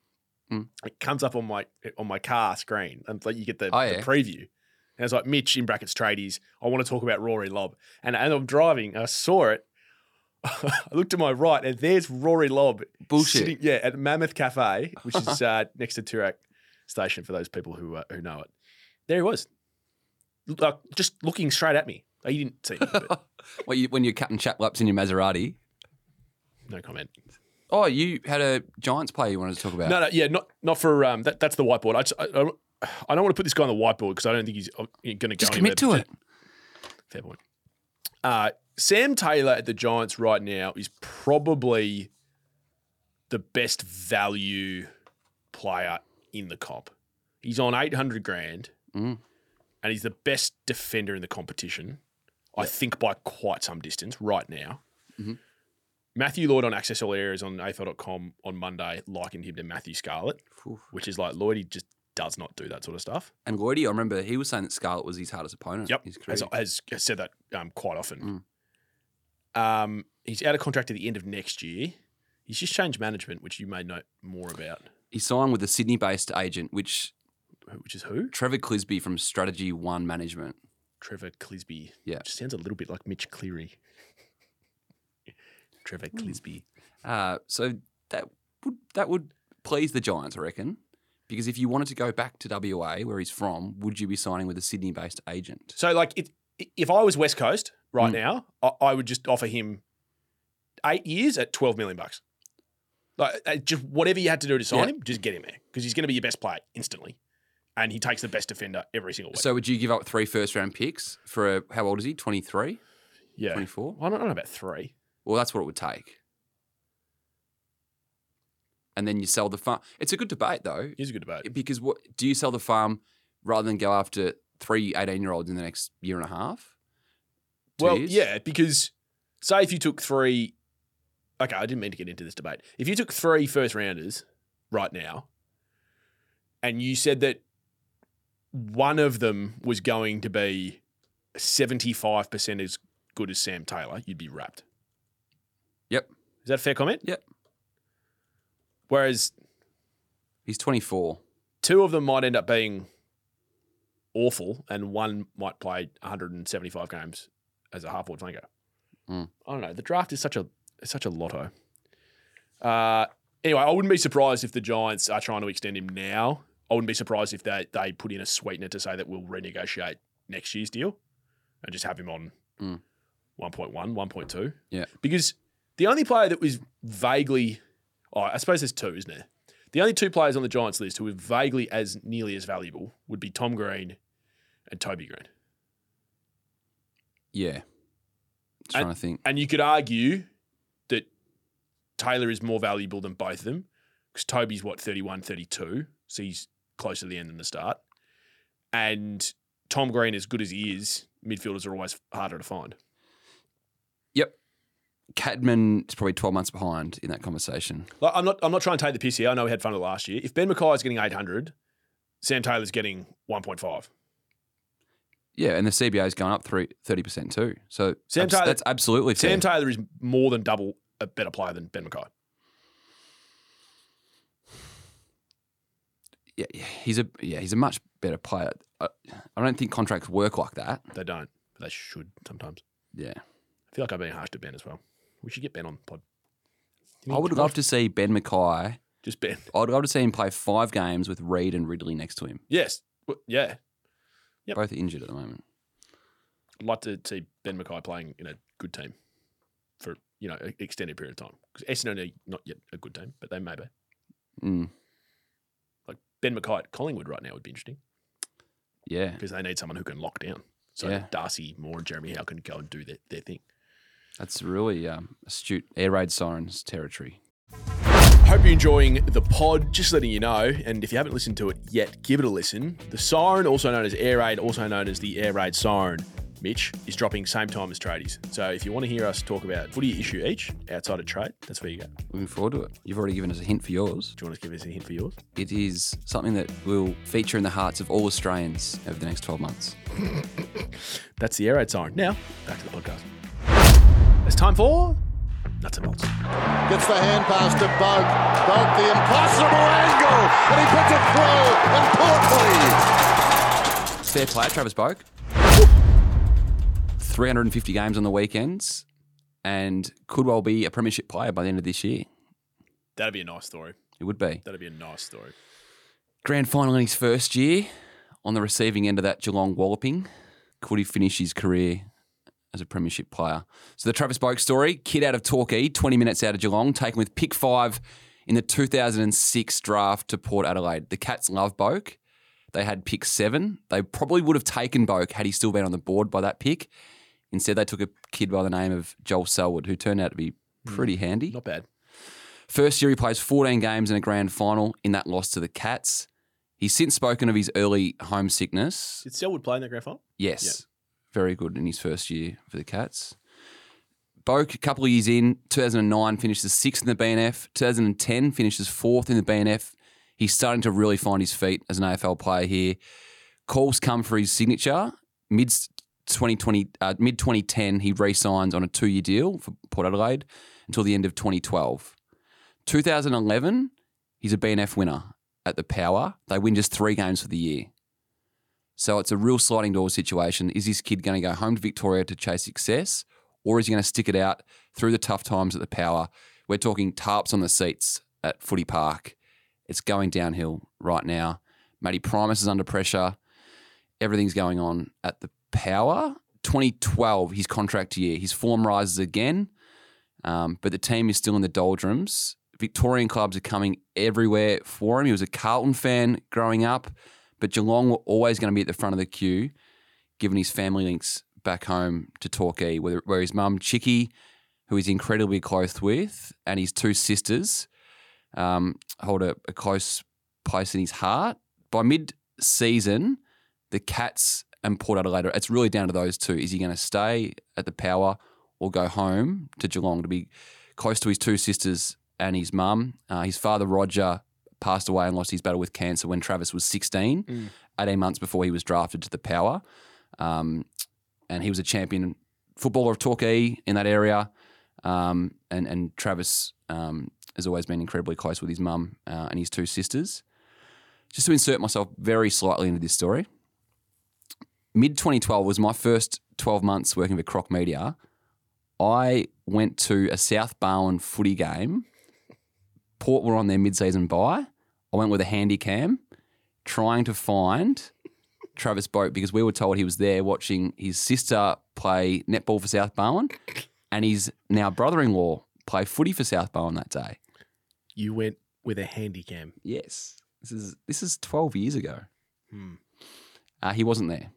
B: Mm.
A: It comes up on my on my car screen, and like you get the,
B: Oh,
A: the
B: yeah.
A: preview. And it's like Mitch in brackets tradies. I want to talk about Rory Lobb, and and I'm driving. And I saw it. I looked to my right, and there's Rory Lobb.
B: Bullshit.
A: Sitting, yeah, at Mammoth Cafe, which is uh, next to Toorak Station for those people who uh, who know it. There he was, like, just looking straight at me. Oh, you didn't see me, but
B: Well, you, when you're cutting chat laps in your Maserati.
A: no comment.
B: Oh, you had a Giants player you wanted to talk about.
A: No, no, yeah, not not for um. That, that's the whiteboard. I, just, I, I, I don't want to put this guy on the whiteboard because I don't think he's going to go.
B: Just
A: anywhere.
B: commit to it.
A: Fair point. Uh, Sam Taylor at the Giants right now is probably the best value player in the comp. He's on eight hundred grand,
B: Mm.
A: and he's the best defender in the competition. I think by quite some distance right now.
B: Mhm.
A: Matthew Lloyd on Access All Areas on A F L dot com on Monday likened him to Matthew Scarlett,
B: Oof.
A: which is like Lloyd, he just does not do that sort of stuff.
B: And Lloydie, I remember he was saying that Scarlett was his hardest opponent.
A: Yep,
B: in his career.
A: has, has said that um, quite often. Um, he's out of contract at the end of next year. He's just changed management, which you may know more about.
B: He signed with a Sydney-based agent, which
A: Which is who?
B: Trevor Clisby from Strategy One Management.
A: Trevor Clisby.
B: Yeah.
A: Which sounds a little bit like Mitch Cleary. Trevor Clisby.
B: Uh, so that would that would please the Giants, I reckon, because if you wanted to go back to W A, where he's from, would you be signing with a Sydney-based agent?
A: So, like, it, if I was West Coast right
B: Mm.
A: now, I, I would just offer him eight years at twelve million bucks. Like, uh, just whatever you had to do to sign
B: Yeah.
A: him, just get him there because he's going to be your best player instantly, and he takes the best defender every single week.
B: So would you give up three first-round picks for a, how old is he? twenty-three?
A: yeah,
B: twenty-four?
A: I don't know about three.
B: Well, that's what it would take. And then you sell the farm. It's a good debate, though,
A: Here's a good debate.
B: because what do you sell the farm rather than go after three eighteen-year-olds in the next year and a half? Two
A: Well,
B: years?
A: yeah, because say if you took three, okay, I didn't mean to get into this debate. If you took three first rounders right now, and you said that one of them was going to be seventy-five percent as good as Sam Taylor, you'd be wrapped.
B: Yep.
A: Is that a fair comment?
B: Yep.
A: Whereas
B: He's twenty-four.
A: two of them might end up being awful, and one might play one hundred seventy-five games as a half-forward flanker.
B: Mm.
A: I don't know. The draft is such a it's such a lotto. Uh, anyway, I wouldn't be surprised if the Giants are trying to extend him now. I wouldn't be surprised if they they put in a sweetener to say that we'll renegotiate next year's deal and just have him on
B: Mm.
A: one point one, one point two.
B: Yeah.
A: Because the only player that was vaguely, oh, I suppose there's two, isn't there? The only two players on the Giants list who were vaguely as nearly as valuable would be Tom Green and Toby Green.
B: Yeah. Just trying to think.
A: And you could argue that Taylor is more valuable than both of them because Toby's, what, thirty-one, thirty-two, so he's closer to the end than the start. And Tom Green, as good as he is, midfielders are always harder to find.
B: Yep. Cadman is probably twelve months behind in that conversation.
A: Like, I'm not I'm not trying to take the piss here. I know we had fun with it last year. If Ben Mackay is getting eight hundred, Sam Taylor's getting one point five.
B: Yeah, and the C B A is going up through thirty percent too. So
A: Sam
B: abs-
A: Taylor-
B: that's absolutely fair.
A: Sam Taylor is more than double a better player than Ben Mackay.
B: yeah, yeah, he's a yeah, he's a much better player. I, I don't think contracts work like that.
A: They don't, but they should sometimes.
B: Yeah.
A: I feel like I'm being harsh to Ben as well. We should get Ben on the pod. You
B: I
A: think
B: would
A: twelve?
B: love to see Ben Mackay.
A: Just Ben.
B: I'd love to see him play five games with Reed and Ridley next to him.
A: Yes. Well, yeah. Yep.
B: Both injured at the moment.
A: I'd like to see Ben Mackay playing in a good team for, you know, an extended period of time. Because Essendon are not yet a good team, but they may be.
B: Mm,
A: Like Ben Mackay at Collingwood right now would be interesting
B: yeah.
A: because they need someone who can lock down. So
B: Yeah.
A: that Darcy Moore and Jeremy Howe can go and do their, their thing.
B: That's really um, astute air raid sirens territory.
A: Hope you're enjoying the pod. Just letting you know, and if you haven't listened to it yet, give it a listen. The Siren, also known as Air Raid, also known as the Air Raid Siren, Mitch, is dropping same time as Tradies. So if you want to hear us talk about footy issue each outside of trade, that's where you go. Do
B: Looking forward to it. You've already given us a hint for yours.
A: you want to give us a hint for yours?
B: It is something that will feature in the hearts of all Australians over the next twelve months.
A: That's the Air Raid Siren. Now, back to the podcast. It's time for Nuts and bolts.
E: Gets the hand pass to Boak. Boak, the impossible angle. And he puts it through. And Port leads.
B: Fair play, Travis Boak. three hundred fifty games on the weekends and could well be a premiership player by the end of this year.
A: That'd be a nice story.
B: It would be.
A: That'd be a nice story.
B: Grand final in his first year, on the receiving end of that Geelong walloping. Could he finish his career as a premiership player? So the Travis Boak story, kid out of Torquay, twenty minutes out of Geelong, taken with pick five in the two thousand six draft to Port Adelaide. The Cats love Boak. They had pick seven. They probably would have taken Boak had he still been on the board by that pick. Instead, they took a kid by the name of Joel Selwood, who turned out to be pretty mm, handy.
A: Not bad.
B: First year, he plays fourteen games in a grand final in that loss to the Cats. He's since spoken of his early homesickness.
A: Did Selwood play in that grand final?
B: Yes.
A: Yeah.
B: Very good in his first year for the Cats. Boak, a couple of years in, two thousand nine finishes sixth in the B N F. two thousand ten finishes fourth in the B N F. He's starting to really find his feet as an A F L player here. Calls come for his signature. Mid twenty twenty, uh, mid twenty ten, he re-signs on a two-year deal for Port Adelaide until the end of twenty twelve. two thousand eleven, he's a B N F winner at the Power. They win just three games for the year. So it's a real sliding door situation. Is this kid going to go home to Victoria to chase success, or is he going to stick it out through the tough times at the Power? We're talking tarps on the seats at Footy Park. It's going downhill right now. Matty Primus is under pressure. Everything's going on at the Power. twenty twelve, his contract year. His form rises again, um, but the team is still in the doldrums. Victorian clubs are coming everywhere for him. He was a Carlton fan growing up, but Geelong were always going to be at the front of the queue, given his family links back home to Torquay, where, where his mum, Chicky, who he's incredibly close with, and his two sisters um, hold a, a close place in his heart. By mid-season, the Cats and Port Adelaide, it's really down to those two. Is he going to stay at the Power or go home to Geelong to be close to his two sisters and his mum? Uh, his father, Roger, passed away and lost his battle with cancer when Travis was sixteen, mm. eighteen months before he was drafted to the Power. Um, and he was a champion footballer of Torquay in that area. Um, and, and Travis um, has always been incredibly close with his mum uh, and his two sisters. Just to insert myself very slightly into this story, mid twenty twelve was my first twelve months working for Croc Media. I went to a South Barwon footy game. Port were on their mid-season bye. I went with a handy cam trying to find Travis Boak because we were told he was there watching his sister play netball for South Barwon and his now brother-in-law play footy for South Barwon that day.
A: You went with a handy cam?
B: Yes. This is this is twelve years ago.
A: Hmm.
B: Uh, he wasn't there.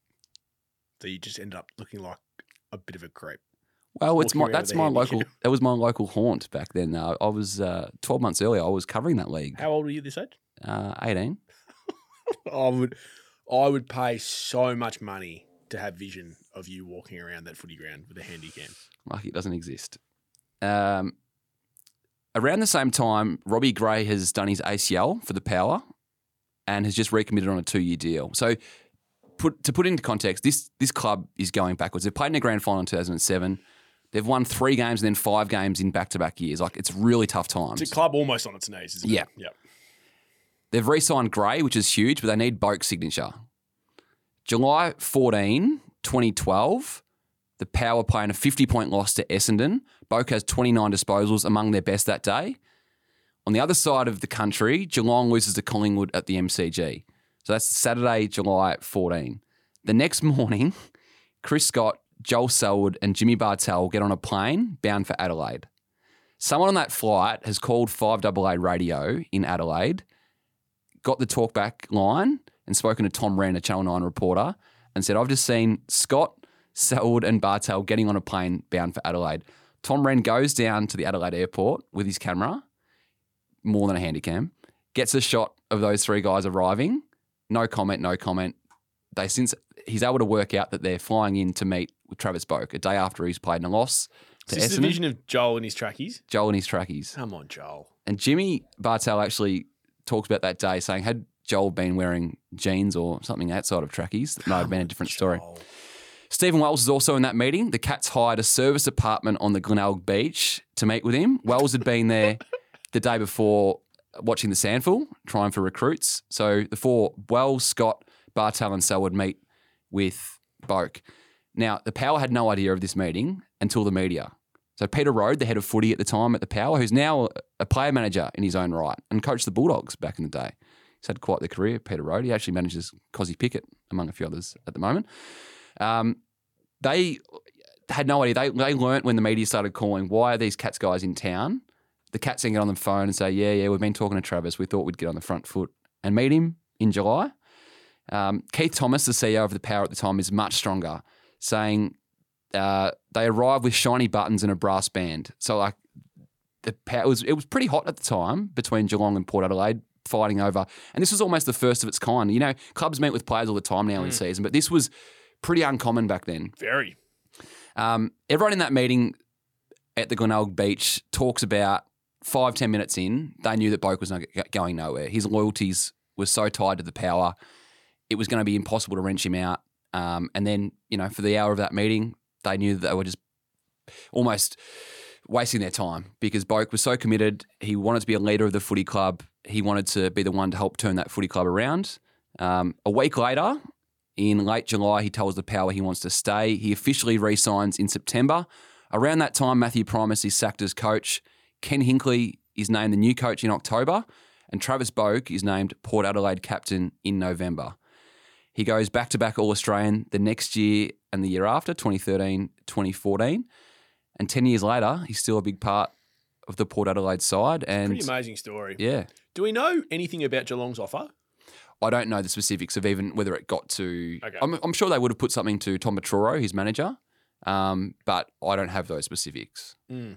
A: So you just ended up looking like a bit of a creep.
B: Well, it's my
A: Walking around
B: that's
A: with a
B: my
A: handy
B: local.
A: cam.
B: That was my local haunt back then. Uh, I was uh, twelve months earlier. I was covering that league.
A: How old were you this age?
B: Uh, eighteen.
A: I would, I would pay so much money to have vision of you walking around that footy ground with a handy cam.
B: Lucky it doesn't exist. Um, around the same time, Robbie Gray has done his A C L for the Power and has just recommitted on a two-year deal. So, put to put into context, this this club is going backwards. They played in a grand final in two thousand seven. They've won three games and then five games in back-to-back years. Like, it's really tough times.
A: It's a club almost on its knees, isn't
B: Yeah.
A: it? Yeah.
B: They've re-signed Gray, which is huge, but they need Boak's signature. July fourteenth, twenty twelve, the Power playing a fifty-point loss to Essendon. Boak has twenty-nine disposals, among their best that day. On the other side of the country, Geelong loses to Collingwood at the M C G. So that's Saturday, July fourteenth. The next morning, Chris Scott, Joel Selwood and Jimmy Bartell get on a plane bound for Adelaide. Someone on that flight has called five A A radio in Adelaide, got the talkback line and spoken to Tom Wren, a Channel nine reporter, and said, I've just seen Scott, Selwood and Bartell getting on a plane bound for Adelaide. Tom Wren goes down to the Adelaide airport with his camera, more than a handy cam, gets a shot of those three guys arriving. No comment, no comment. They since he's able to work out that they're flying in to meet with Travis Boak a day after he's played in a loss to
A: Is this
B: Essendon.
A: the vision of Joel and his trackies?
B: Joel and his trackies.
A: Come on, Joel.
B: And Jimmy Bartell actually talks about that day, saying, had Joel been wearing jeans or something outside of trackies, that might have been a different story.
A: Joel.
B: Stephen Wells is also in that meeting. The Cats hired a service apartment on the Glenelg Beach to meet with him. Wells had been there the day before watching the Sandful, trying for recruits. So the four, Wells, Scott, Bartel and Selwood meet with Boak. Now, the Power had no idea of this meeting until the media. So Peter Rode, the head of footy at the time at the Power, who's now a player manager in his own right and coached the Bulldogs back in the day. He's had quite the career, Peter Rode. He actually manages Cozzy Pickett, among a few others at the moment. Um, they had no idea. They, they learnt when the media started calling, why are these Cats guys in town? The Cats then get on the phone and say, yeah, yeah, we've been talking to Travis. We thought we'd get on the front foot and meet him in July. Um, Keith Thomas, the C E O of the Power at the time, is much stronger, saying uh, they arrived with shiny buttons and a brass band. So like the Power, it was, it was pretty hot at the time between Geelong and Port Adelaide, fighting over. And this was almost the first of its kind. You know, clubs meet with players all the time now mm. in season, but this was pretty uncommon back then.
A: Very.
B: Um, everyone in that meeting at the Glenelg Beach talks about five, ten minutes in, they knew that Boak was not going nowhere. His loyalties were so tied to the Power, it was going to be impossible to wrench him out. Um, and then, you know, for the hour of that meeting, they knew that they were just almost wasting their time because Boak was so committed. He wanted to be a leader of the footy club. He wanted to be the one to help turn that footy club around. Um, a week later, in late July, he tells the Power he wants to stay. He officially re-signs in September. Around that time, Matthew Primus is sacked as coach. Ken Hinkley is named the new coach in October. And Travis Boak is named Port Adelaide captain in November. He goes back-to-back All-Australian the next year and the year after, twenty thirteen, twenty fourteen. And ten years later, he's still a big part of the Port Adelaide side. And
A: Pretty amazing story.
B: Yeah.
A: Do we know anything about Geelong's offer?
B: I don't know the specifics of even whether it got to...
A: Okay.
B: I'm, I'm sure they would have put something to Tom Petroro, his manager, um, but I don't have those specifics.
A: Mm.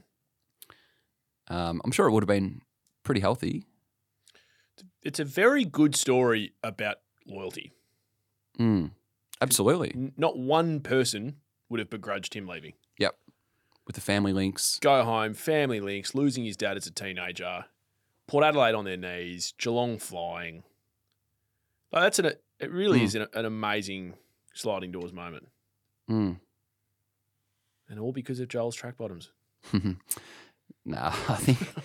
B: Um, I'm sure it would have been pretty healthy.
A: It's a very good story about loyalty.
B: Mm. Absolutely.
A: N- Not one person would have begrudged him leaving.
B: Yep. With the family links.
A: Go home, family links, losing his dad as a teenager, Port Adelaide on their knees, Geelong flying. Like that's an, it really
B: Mm.
A: is an, an amazing sliding doors moment.
B: Mm.
A: And all because of Joel's track bottoms.
B: Nah, I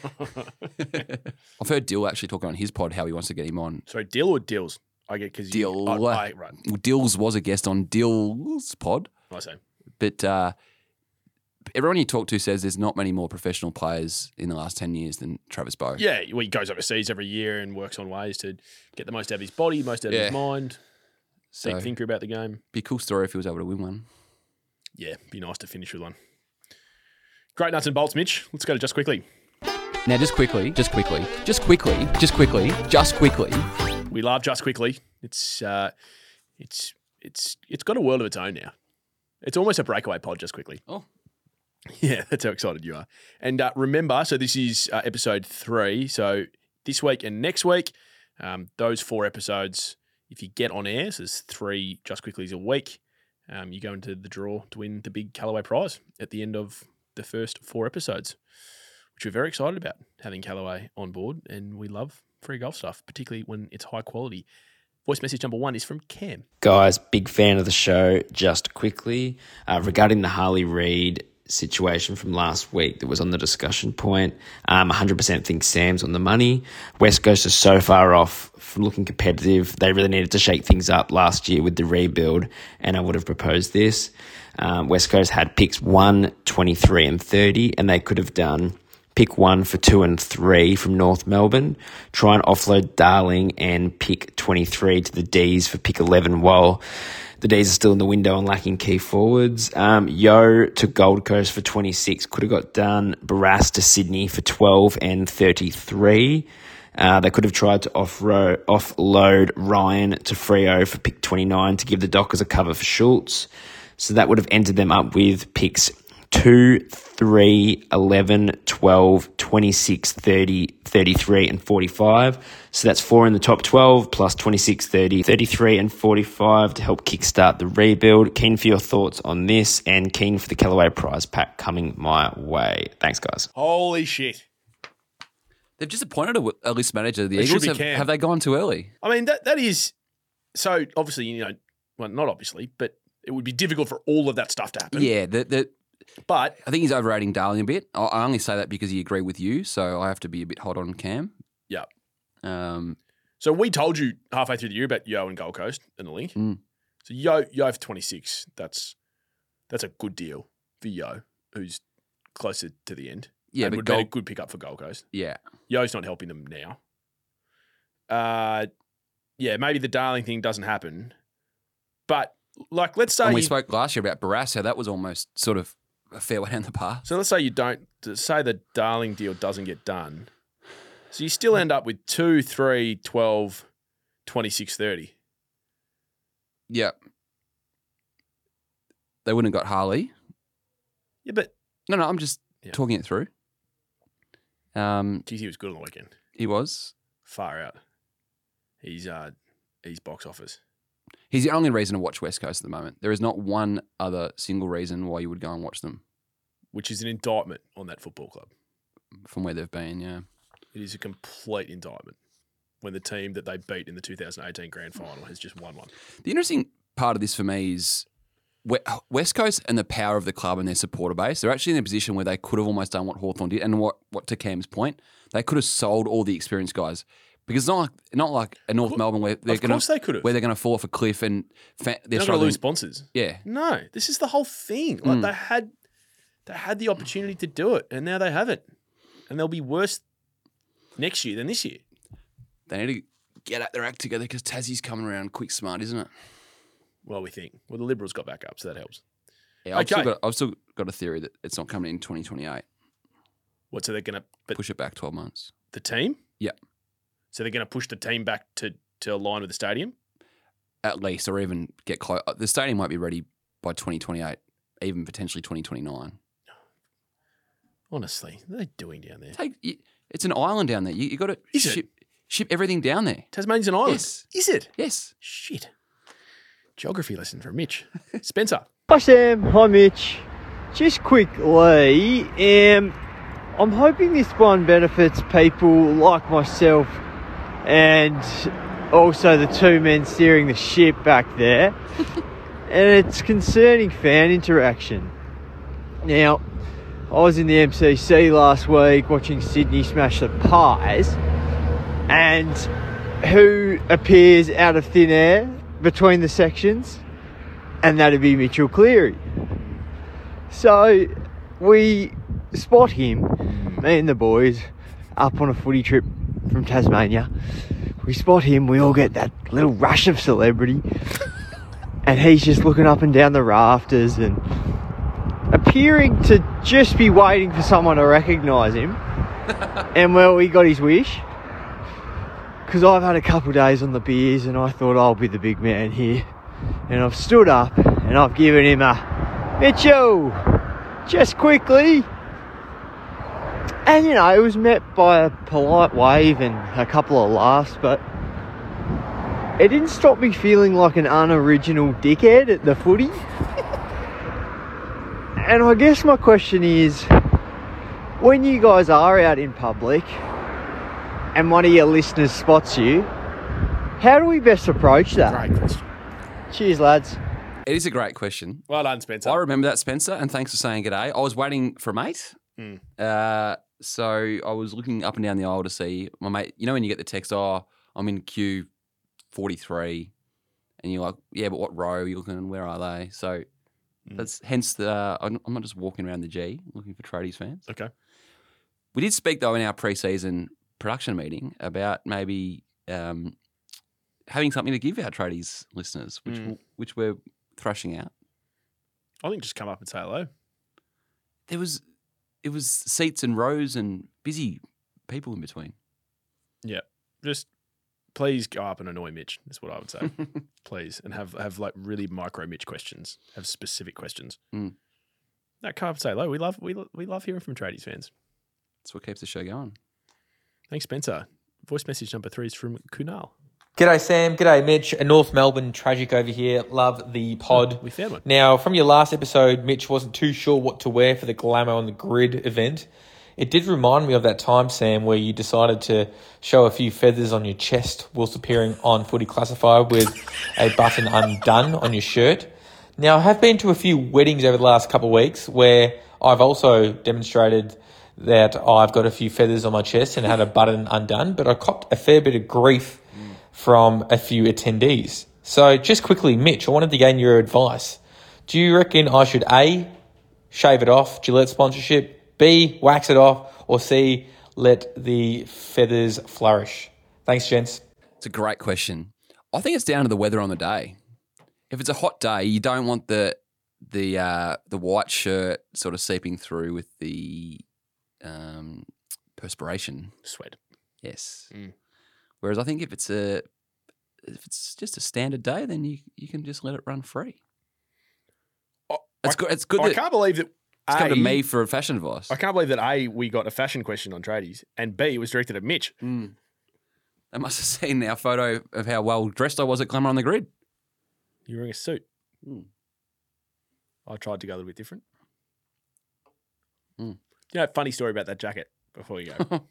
B: think... I've heard Dill actually talking on his pod how he wants to get him on.
A: Sorry, Dill or Dills? I get because
B: Dill.
A: I, I, right.
B: Well, Dills was a guest on Dill's pod.
A: I say.
B: But uh, everyone you talk to says there's not many more professional players in the last ten years than Travis Boak.
A: Yeah, well, he goes overseas every year and works on ways to get the most out of his body, most out of
B: Yeah.
A: his mind.
B: So,
A: Deep thinker about the game.
B: be a cool story if he was able to win one.
A: Yeah, be nice to finish with one. Great nuts and bolts, Mitch. Let's go to Just Quickly.
B: Now, just quickly, just quickly, just quickly, just quickly, just quickly.
A: We love Just Quickly. It's uh, it's it's it's got a world of its own now. It's almost a breakaway pod. Just Quickly.
B: Oh.
A: Yeah, that's how excited you are. And uh, remember, so this is uh, episode three. So this week and next week, um, those four episodes, if you get on air, so there's three Just Quicklys a week, um, you go into the draw to win the big Callaway prize at the end of the first four episodes, which we're very excited about having Callaway on board. And we love free golf stuff, particularly when it's high quality. Voice message number one is from Cam.
F: Guys, big fan of the show. Just quickly, uh, regarding the Harley Reid situation from last week that was on the discussion point, um, one hundred percent think Sam's on the money. West Coast is so far off from looking competitive. They really needed to shake things up last year with the rebuild, and I would have proposed this. Um, West Coast had picks one, twenty-three and thirty, and they could have done pick one for two and three from North Melbourne, try and offload Darling and pick twenty-three to the D's for pick eleven while the D's are still in the window and lacking key forwards. Um, Yo to Gold Coast for twenty-six, could have got done. Barras to Sydney for twelve and thirty-three. Uh, they could have tried to off-ro- offload Ryan to Freo for pick twenty-nine to give the Dockers a cover for Schultz. So that would have ended them up with picks two, three, eleven, twelve, twenty-six, thirty, thirty-three, and forty-five. So that's four in the top twelve, plus twenty-six, thirty, thirty-three, and forty-five to help kickstart the rebuild. Keen for your thoughts on this, and keen for the Callaway prize pack coming my way. Thanks, guys.
A: Holy shit.
B: They've just appointed a, a list manager. The
A: They should
B: Eagles
A: be
B: have,
A: Cam.
B: have they gone too early?
A: I mean, that that is... So, obviously, you know... Well, not obviously, but it would be difficult for all of that stuff to happen.
B: Yeah, the, the,
A: But
B: I think he's overrating Darling a bit. I, I only say that because he agreed with you, so I have to be a bit hot on Cam.
A: yeah.
B: Um,
A: So we told you halfway through the year about Yo and Gold Coast and the link.
B: Mm.
A: So Yo Yo for twenty-six, that's that's a good deal for Yo, who's closer to the end.
B: Yeah,
A: and
B: but
A: would be a
B: Gold-
A: good pickup for Gold Coast.
B: yeah.
A: Yo's not helping them now. Uh, yeah, maybe the Darling thing doesn't happen. But, like, let's say...
B: And we
A: you-
B: spoke last year about Barras, how that was almost sort of a fair way down the path.
A: So let's say you don't... Say the Darling deal doesn't get done. So you still end up with two, three, twelve, twenty-six, thirty.
B: Yeah. They wouldn't have got Harley.
A: Yeah, but...
B: No, no, I'm just
A: Yeah.
B: talking it through. Um,
A: Geez, he was good on the weekend.
B: he was.
A: Far out. He's uh, he's box office.
B: He's the only reason to watch West Coast at the moment. There is not one other single reason why you would go and watch them
A: Which is an indictment on that football club.
B: from where they've been, yeah.
A: It is a complete indictment when the team that they beat in the two thousand eighteen grand final has just won one.
B: The interesting part of this for me is We- West Coast and the power of the club and their supporter base. They're actually in a position where they could have almost done what Hawthorn did, and what, what to Cam's point, they could have sold all the experienced guys. Because it's not like, not like a North Melbourne where they're
A: Of
B: going
A: course they could have.
B: where they're going to fall off a cliff and fa- they're
A: They're not going to
B: struggling.
A: lose sponsors.
B: Yeah,
A: No, this is the whole thing. Like they had, they had the opportunity to do it, and now they haven't, and they'll be worse next year than this year.
B: they need to get out their act together because Tassie's coming around quick smart, isn't it?
A: Well, we think. Well, the Liberals got back up, so that helps.
B: Yeah, I've,
A: Okay.
B: still got, I've still got a theory that it's not coming in twenty twenty-eight.
A: What? So they're going to, but
B: Push it back twelve months.
A: the team.
B: Yeah,
A: So they're going to push the team back to to align with the stadium.
B: at least, or even get close. The stadium might be ready by twenty twenty-eight, even potentially twenty twenty-nine.
A: Honestly, what are they doing down there?
B: Take you- it's an island down there. You, you got to
A: Is it?
B: ship ship everything down there.
A: Tasmania's an island.
B: Yes.
A: Is it?
B: Yes.
A: Shit. Geography lesson from Mitch. Spencer.
G: Hi Sam, hi Mitch. Just quickly, um, I'm hoping this one benefits people like myself and also the two men steering the ship back there. And it's concerning fan interaction. Now, I was in the M C C last week watching Sydney smash the Pies, and who appears out of thin air between the sections? And that'd be Mitchell Cleary. So we spot him, me and the boys, up on a footy trip from Tasmania. We spot him, we all get that little rush of celebrity, and he's just looking up and down the rafters and appearing to just be waiting for someone to recognise him. And well, he got his wish, because I've had a couple of days on the beers and I thought I'll be the big man here. And I've stood up and I've given him a Mitchell, just quickly. And you know, it was met by a polite wave and a couple of laughs, but it didn't stop me feeling like an unoriginal dickhead at the footy. And I guess my question is, when you guys are out in public and one of your listeners spots you, how do we best approach that?
A: Great question.
G: Cheers, lads.
B: It is a great question.
A: Well done, Spencer.
B: I remember that, Spencer, and thanks for saying g'day. I was waiting for a mate.
A: Mm.
B: Uh, so I was looking up and down the aisle to see my mate. You know when you get the text, oh, I'm in queue forty-three, and you're like, yeah, but what row are you looking? Where are they? So that's hence the. I'm I'm not just walking around the G looking for tradies fans.
A: Okay.
B: We did speak though in our pre-season production meeting about maybe um, having something to give our tradies listeners, which
A: Mm.
B: which we're thrashing out.
A: I think just come up and say hello.
B: There was it was seats and rows and busy people in between.
A: Yeah. Just please go up and annoy Mitch. That's what I would say. Please. And have, have like really micro Mitch questions. Have specific questions.
B: Mm.
A: No, come up and say hello. We love we, lo- we love hearing from tradies fans.
B: That's what keeps the show going.
A: Thanks, Spencer. Voice message number three is from Kunal.
H: G'day Sam, g'day Mitch. A North Melbourne tragic over here. Love the pod.
A: We found one.
H: Now, from your last episode, Mitch wasn't too sure what to wear for the Glamour on the Grid event. It did remind me of that time, Sam, where you decided to show a few feathers on your chest whilst appearing on Footy Classified with a button undone on your shirt. Now, I have been to a few weddings over the last couple of weeks where I've also demonstrated that I've got a few feathers on my chest and had a button undone, but I copped a fair bit of grief mm. from a few attendees. So just quickly, Mitch, I wanted to gain your advice. Do you reckon I should A, shave it off, Gillette sponsorship, B, wax it off, or C, let the feathers flourish? Thanks, gents.
B: It's a great question. I think it's down to the weather on the day. If it's a hot day, you don't want the the uh, the white shirt sort of seeping through with the um, perspiration,
A: Sweat.
B: Yes.
A: Mm.
B: Whereas I think if it's a if it's just a standard day, then you you can just let it run free.
A: I,
B: It's good. It's good.
A: I
B: that
A: can't believe that.
B: it's come
A: A,
B: to me for fashion advice.
A: I can't believe that A, we got a fashion question on tradies, and B, it was directed at Mitch.
B: Mm. They must have seen our photo of how well dressed I was at Glamour on the Grid.
A: You're wearing a suit.
B: Mm.
A: I tried to go a little bit different.
B: Mm.
A: You know, funny story about that jacket before we go.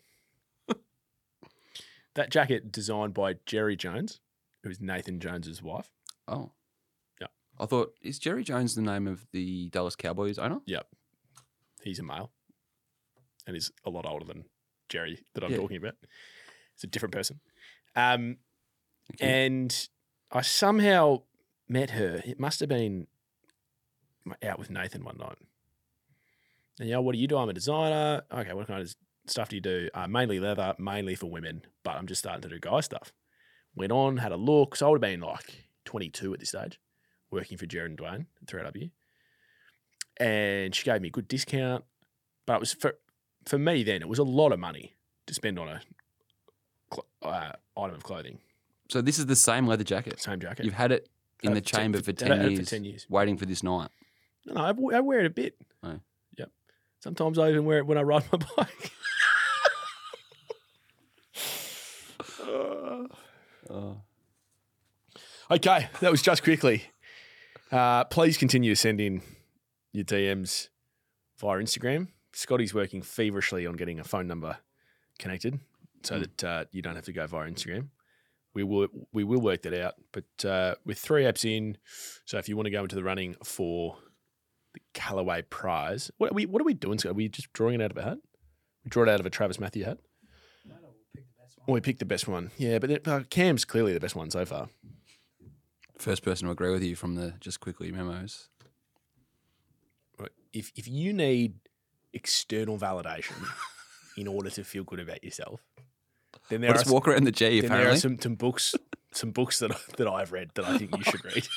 A: That jacket designed by Jerry Jones, who is Nathan Jones's wife.
B: Oh.
A: Yeah.
B: I thought, is Jerry Jones the name of the Dallas Cowboys owner?
A: Yep. He's a male and is a lot older than Jerry that I'm
B: Yeah.
A: talking about. It's a different person. Um,
B: Okay.
A: and I somehow met her. It must have been out with Nathan one night. And, yeah, what do you do? I'm a designer. Okay, what kind of stuff do you do? Uh, mainly leather, mainly for women, but I'm just starting to do guy stuff. Went on, had a look. So I would have been like twenty-two at this stage, working for Jared and Dwayne at three W. And she gave me a good discount. But it was for, for me then, it was a lot of money to spend on a cl- uh, item of clothing.
B: So this is the same leather jacket.
A: Same jacket.
B: You've had it in
A: Had
B: the
A: it for ten-
B: chamber
A: for-
B: for
A: had
B: ten
A: it for
B: years,
A: ten years.
B: waiting for this night.
A: No, no, I, w- I wear it a bit.
B: Oh.
A: Yep. Sometimes I even wear it when I ride my bike.
B: Oh.
A: Okay, that was just quickly. Uh, please continue to send in your D Ms via Instagram. Scotty's working feverishly on getting a phone number connected so
B: Mm.
A: that uh, you don't have to go via Instagram. We will we will work that out. But uh, with three apps in, so if you want to go into the running for the Callaway prize, what are we what are we doing, Scott? Are we just drawing it out of a hat? We draw it out of a Travis Matthew hat? No, no, we'll pick the best one. Well, we picked the best one. Yeah, but it, uh, Cam's clearly the best one so far.
B: First person to agree with you from the just quickly memos.
A: Right. If if you need external validation in order to feel good about yourself, then there
B: I'll
A: are
B: just walk around the G,
A: then
B: apparently.
A: there are some, some books some books that that I've read that I think you should read.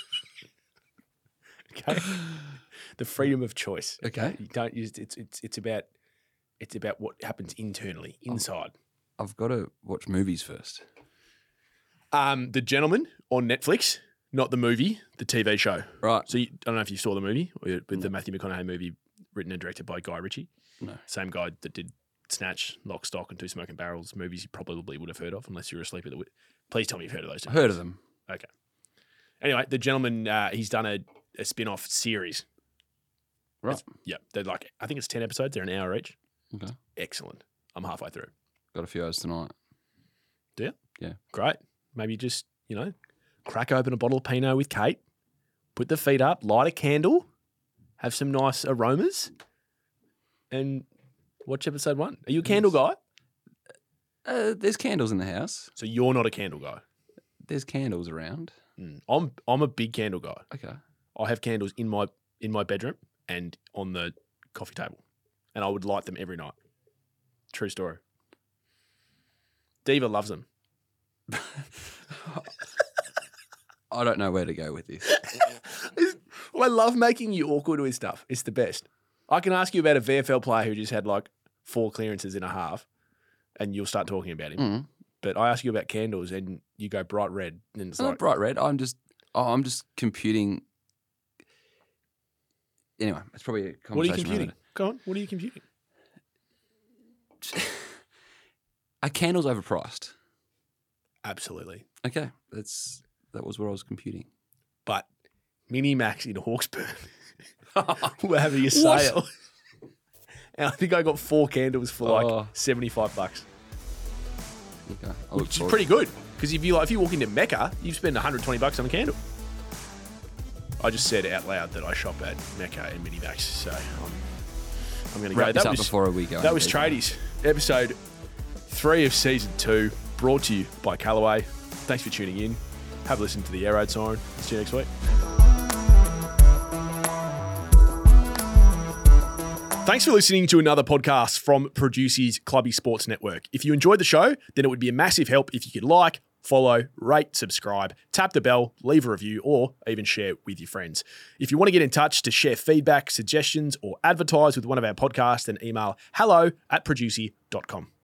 A: Okay, the freedom of choice.
B: Okay.
A: You don't use it's it's it's about it's about what happens internally inside.
B: I've got to watch movies first.
A: Um, The Gentleman on Netflix, not the movie, the T V show.
B: Right.
A: So you, I don't know if you saw the movie or with the Matthew McConaughey movie written and directed by Guy Ritchie.
B: No.
A: Same guy that did Snatch, Lock, Stock, and Two Smoking Barrels, movies you probably would have heard of unless you were asleep at the wheel. Please tell me you've heard of those two.
B: I heard of them.
A: Okay. Anyway, The Gentleman, uh, he's done a, a spin-off series.
B: Right.
A: It's- yeah, they're like, I think it's ten episodes. They're an hour each.
B: Okay.
A: Excellent. I'm halfway through.
B: Got a few hours tonight.
A: Do you?
B: Yeah.
A: Great. Maybe just, you know, crack open a bottle of Pinot with Kate, put the feet up, light a candle, have some nice aromas, and watch episode one. Are you a candle guy?
B: Uh, there's candles in the house.
A: So you're not a candle guy.
B: There's candles around.
A: Mm. I'm I'm a big candle guy.
B: Okay.
A: I have candles in my in my bedroom and on the coffee table, and I would light them every night. True story. Diva loves them.
B: I don't know where to go with this.
A: Well, I love making you awkward with stuff. It's the best. I can ask you about a V F L player who just had like four clearances in a half, and you'll start talking about him.
B: Mm.
A: But I ask you about candles, and you go bright red, and it's
B: It's not
A: like
B: bright red. I'm just, oh, I'm just computing. Anyway, it's probably a conversation.
A: what are you
B: for
A: computing?
B: another
A: Go on. What are you computing?
B: day. Are candles overpriced?
A: Absolutely.
B: Okay, that's that was what I was computing.
A: But Mini Max in Hawkesburn were having a sale. And I think I got four candles for like
B: Oh.
A: seventy-five bucks.
B: Okay, I look
A: Which is
B: forward-
A: pretty good. Because if you like, if you walk into Mecca, you spend one hundred twenty bucks on a candle. I just said out loud that I shop at Mecca and Minimax, so I'm, I'm going to go.
B: Wrap this
A: That
B: up
A: was,
B: before we go.
A: that was Tradies, episode three of season two, brought to you by Callaway. Thanks for tuning in. Have a listen to the Air Raid Siren. See you next week. Thanks for listening to another podcast from Produce's Clubby Sports Network. If you enjoyed the show, then it would be a massive help if you could like, follow, rate, subscribe, tap the bell, leave a review, or even share with your friends. If you want to get in touch to share feedback, suggestions, or advertise with one of our podcasts, then email hello at producey dot com.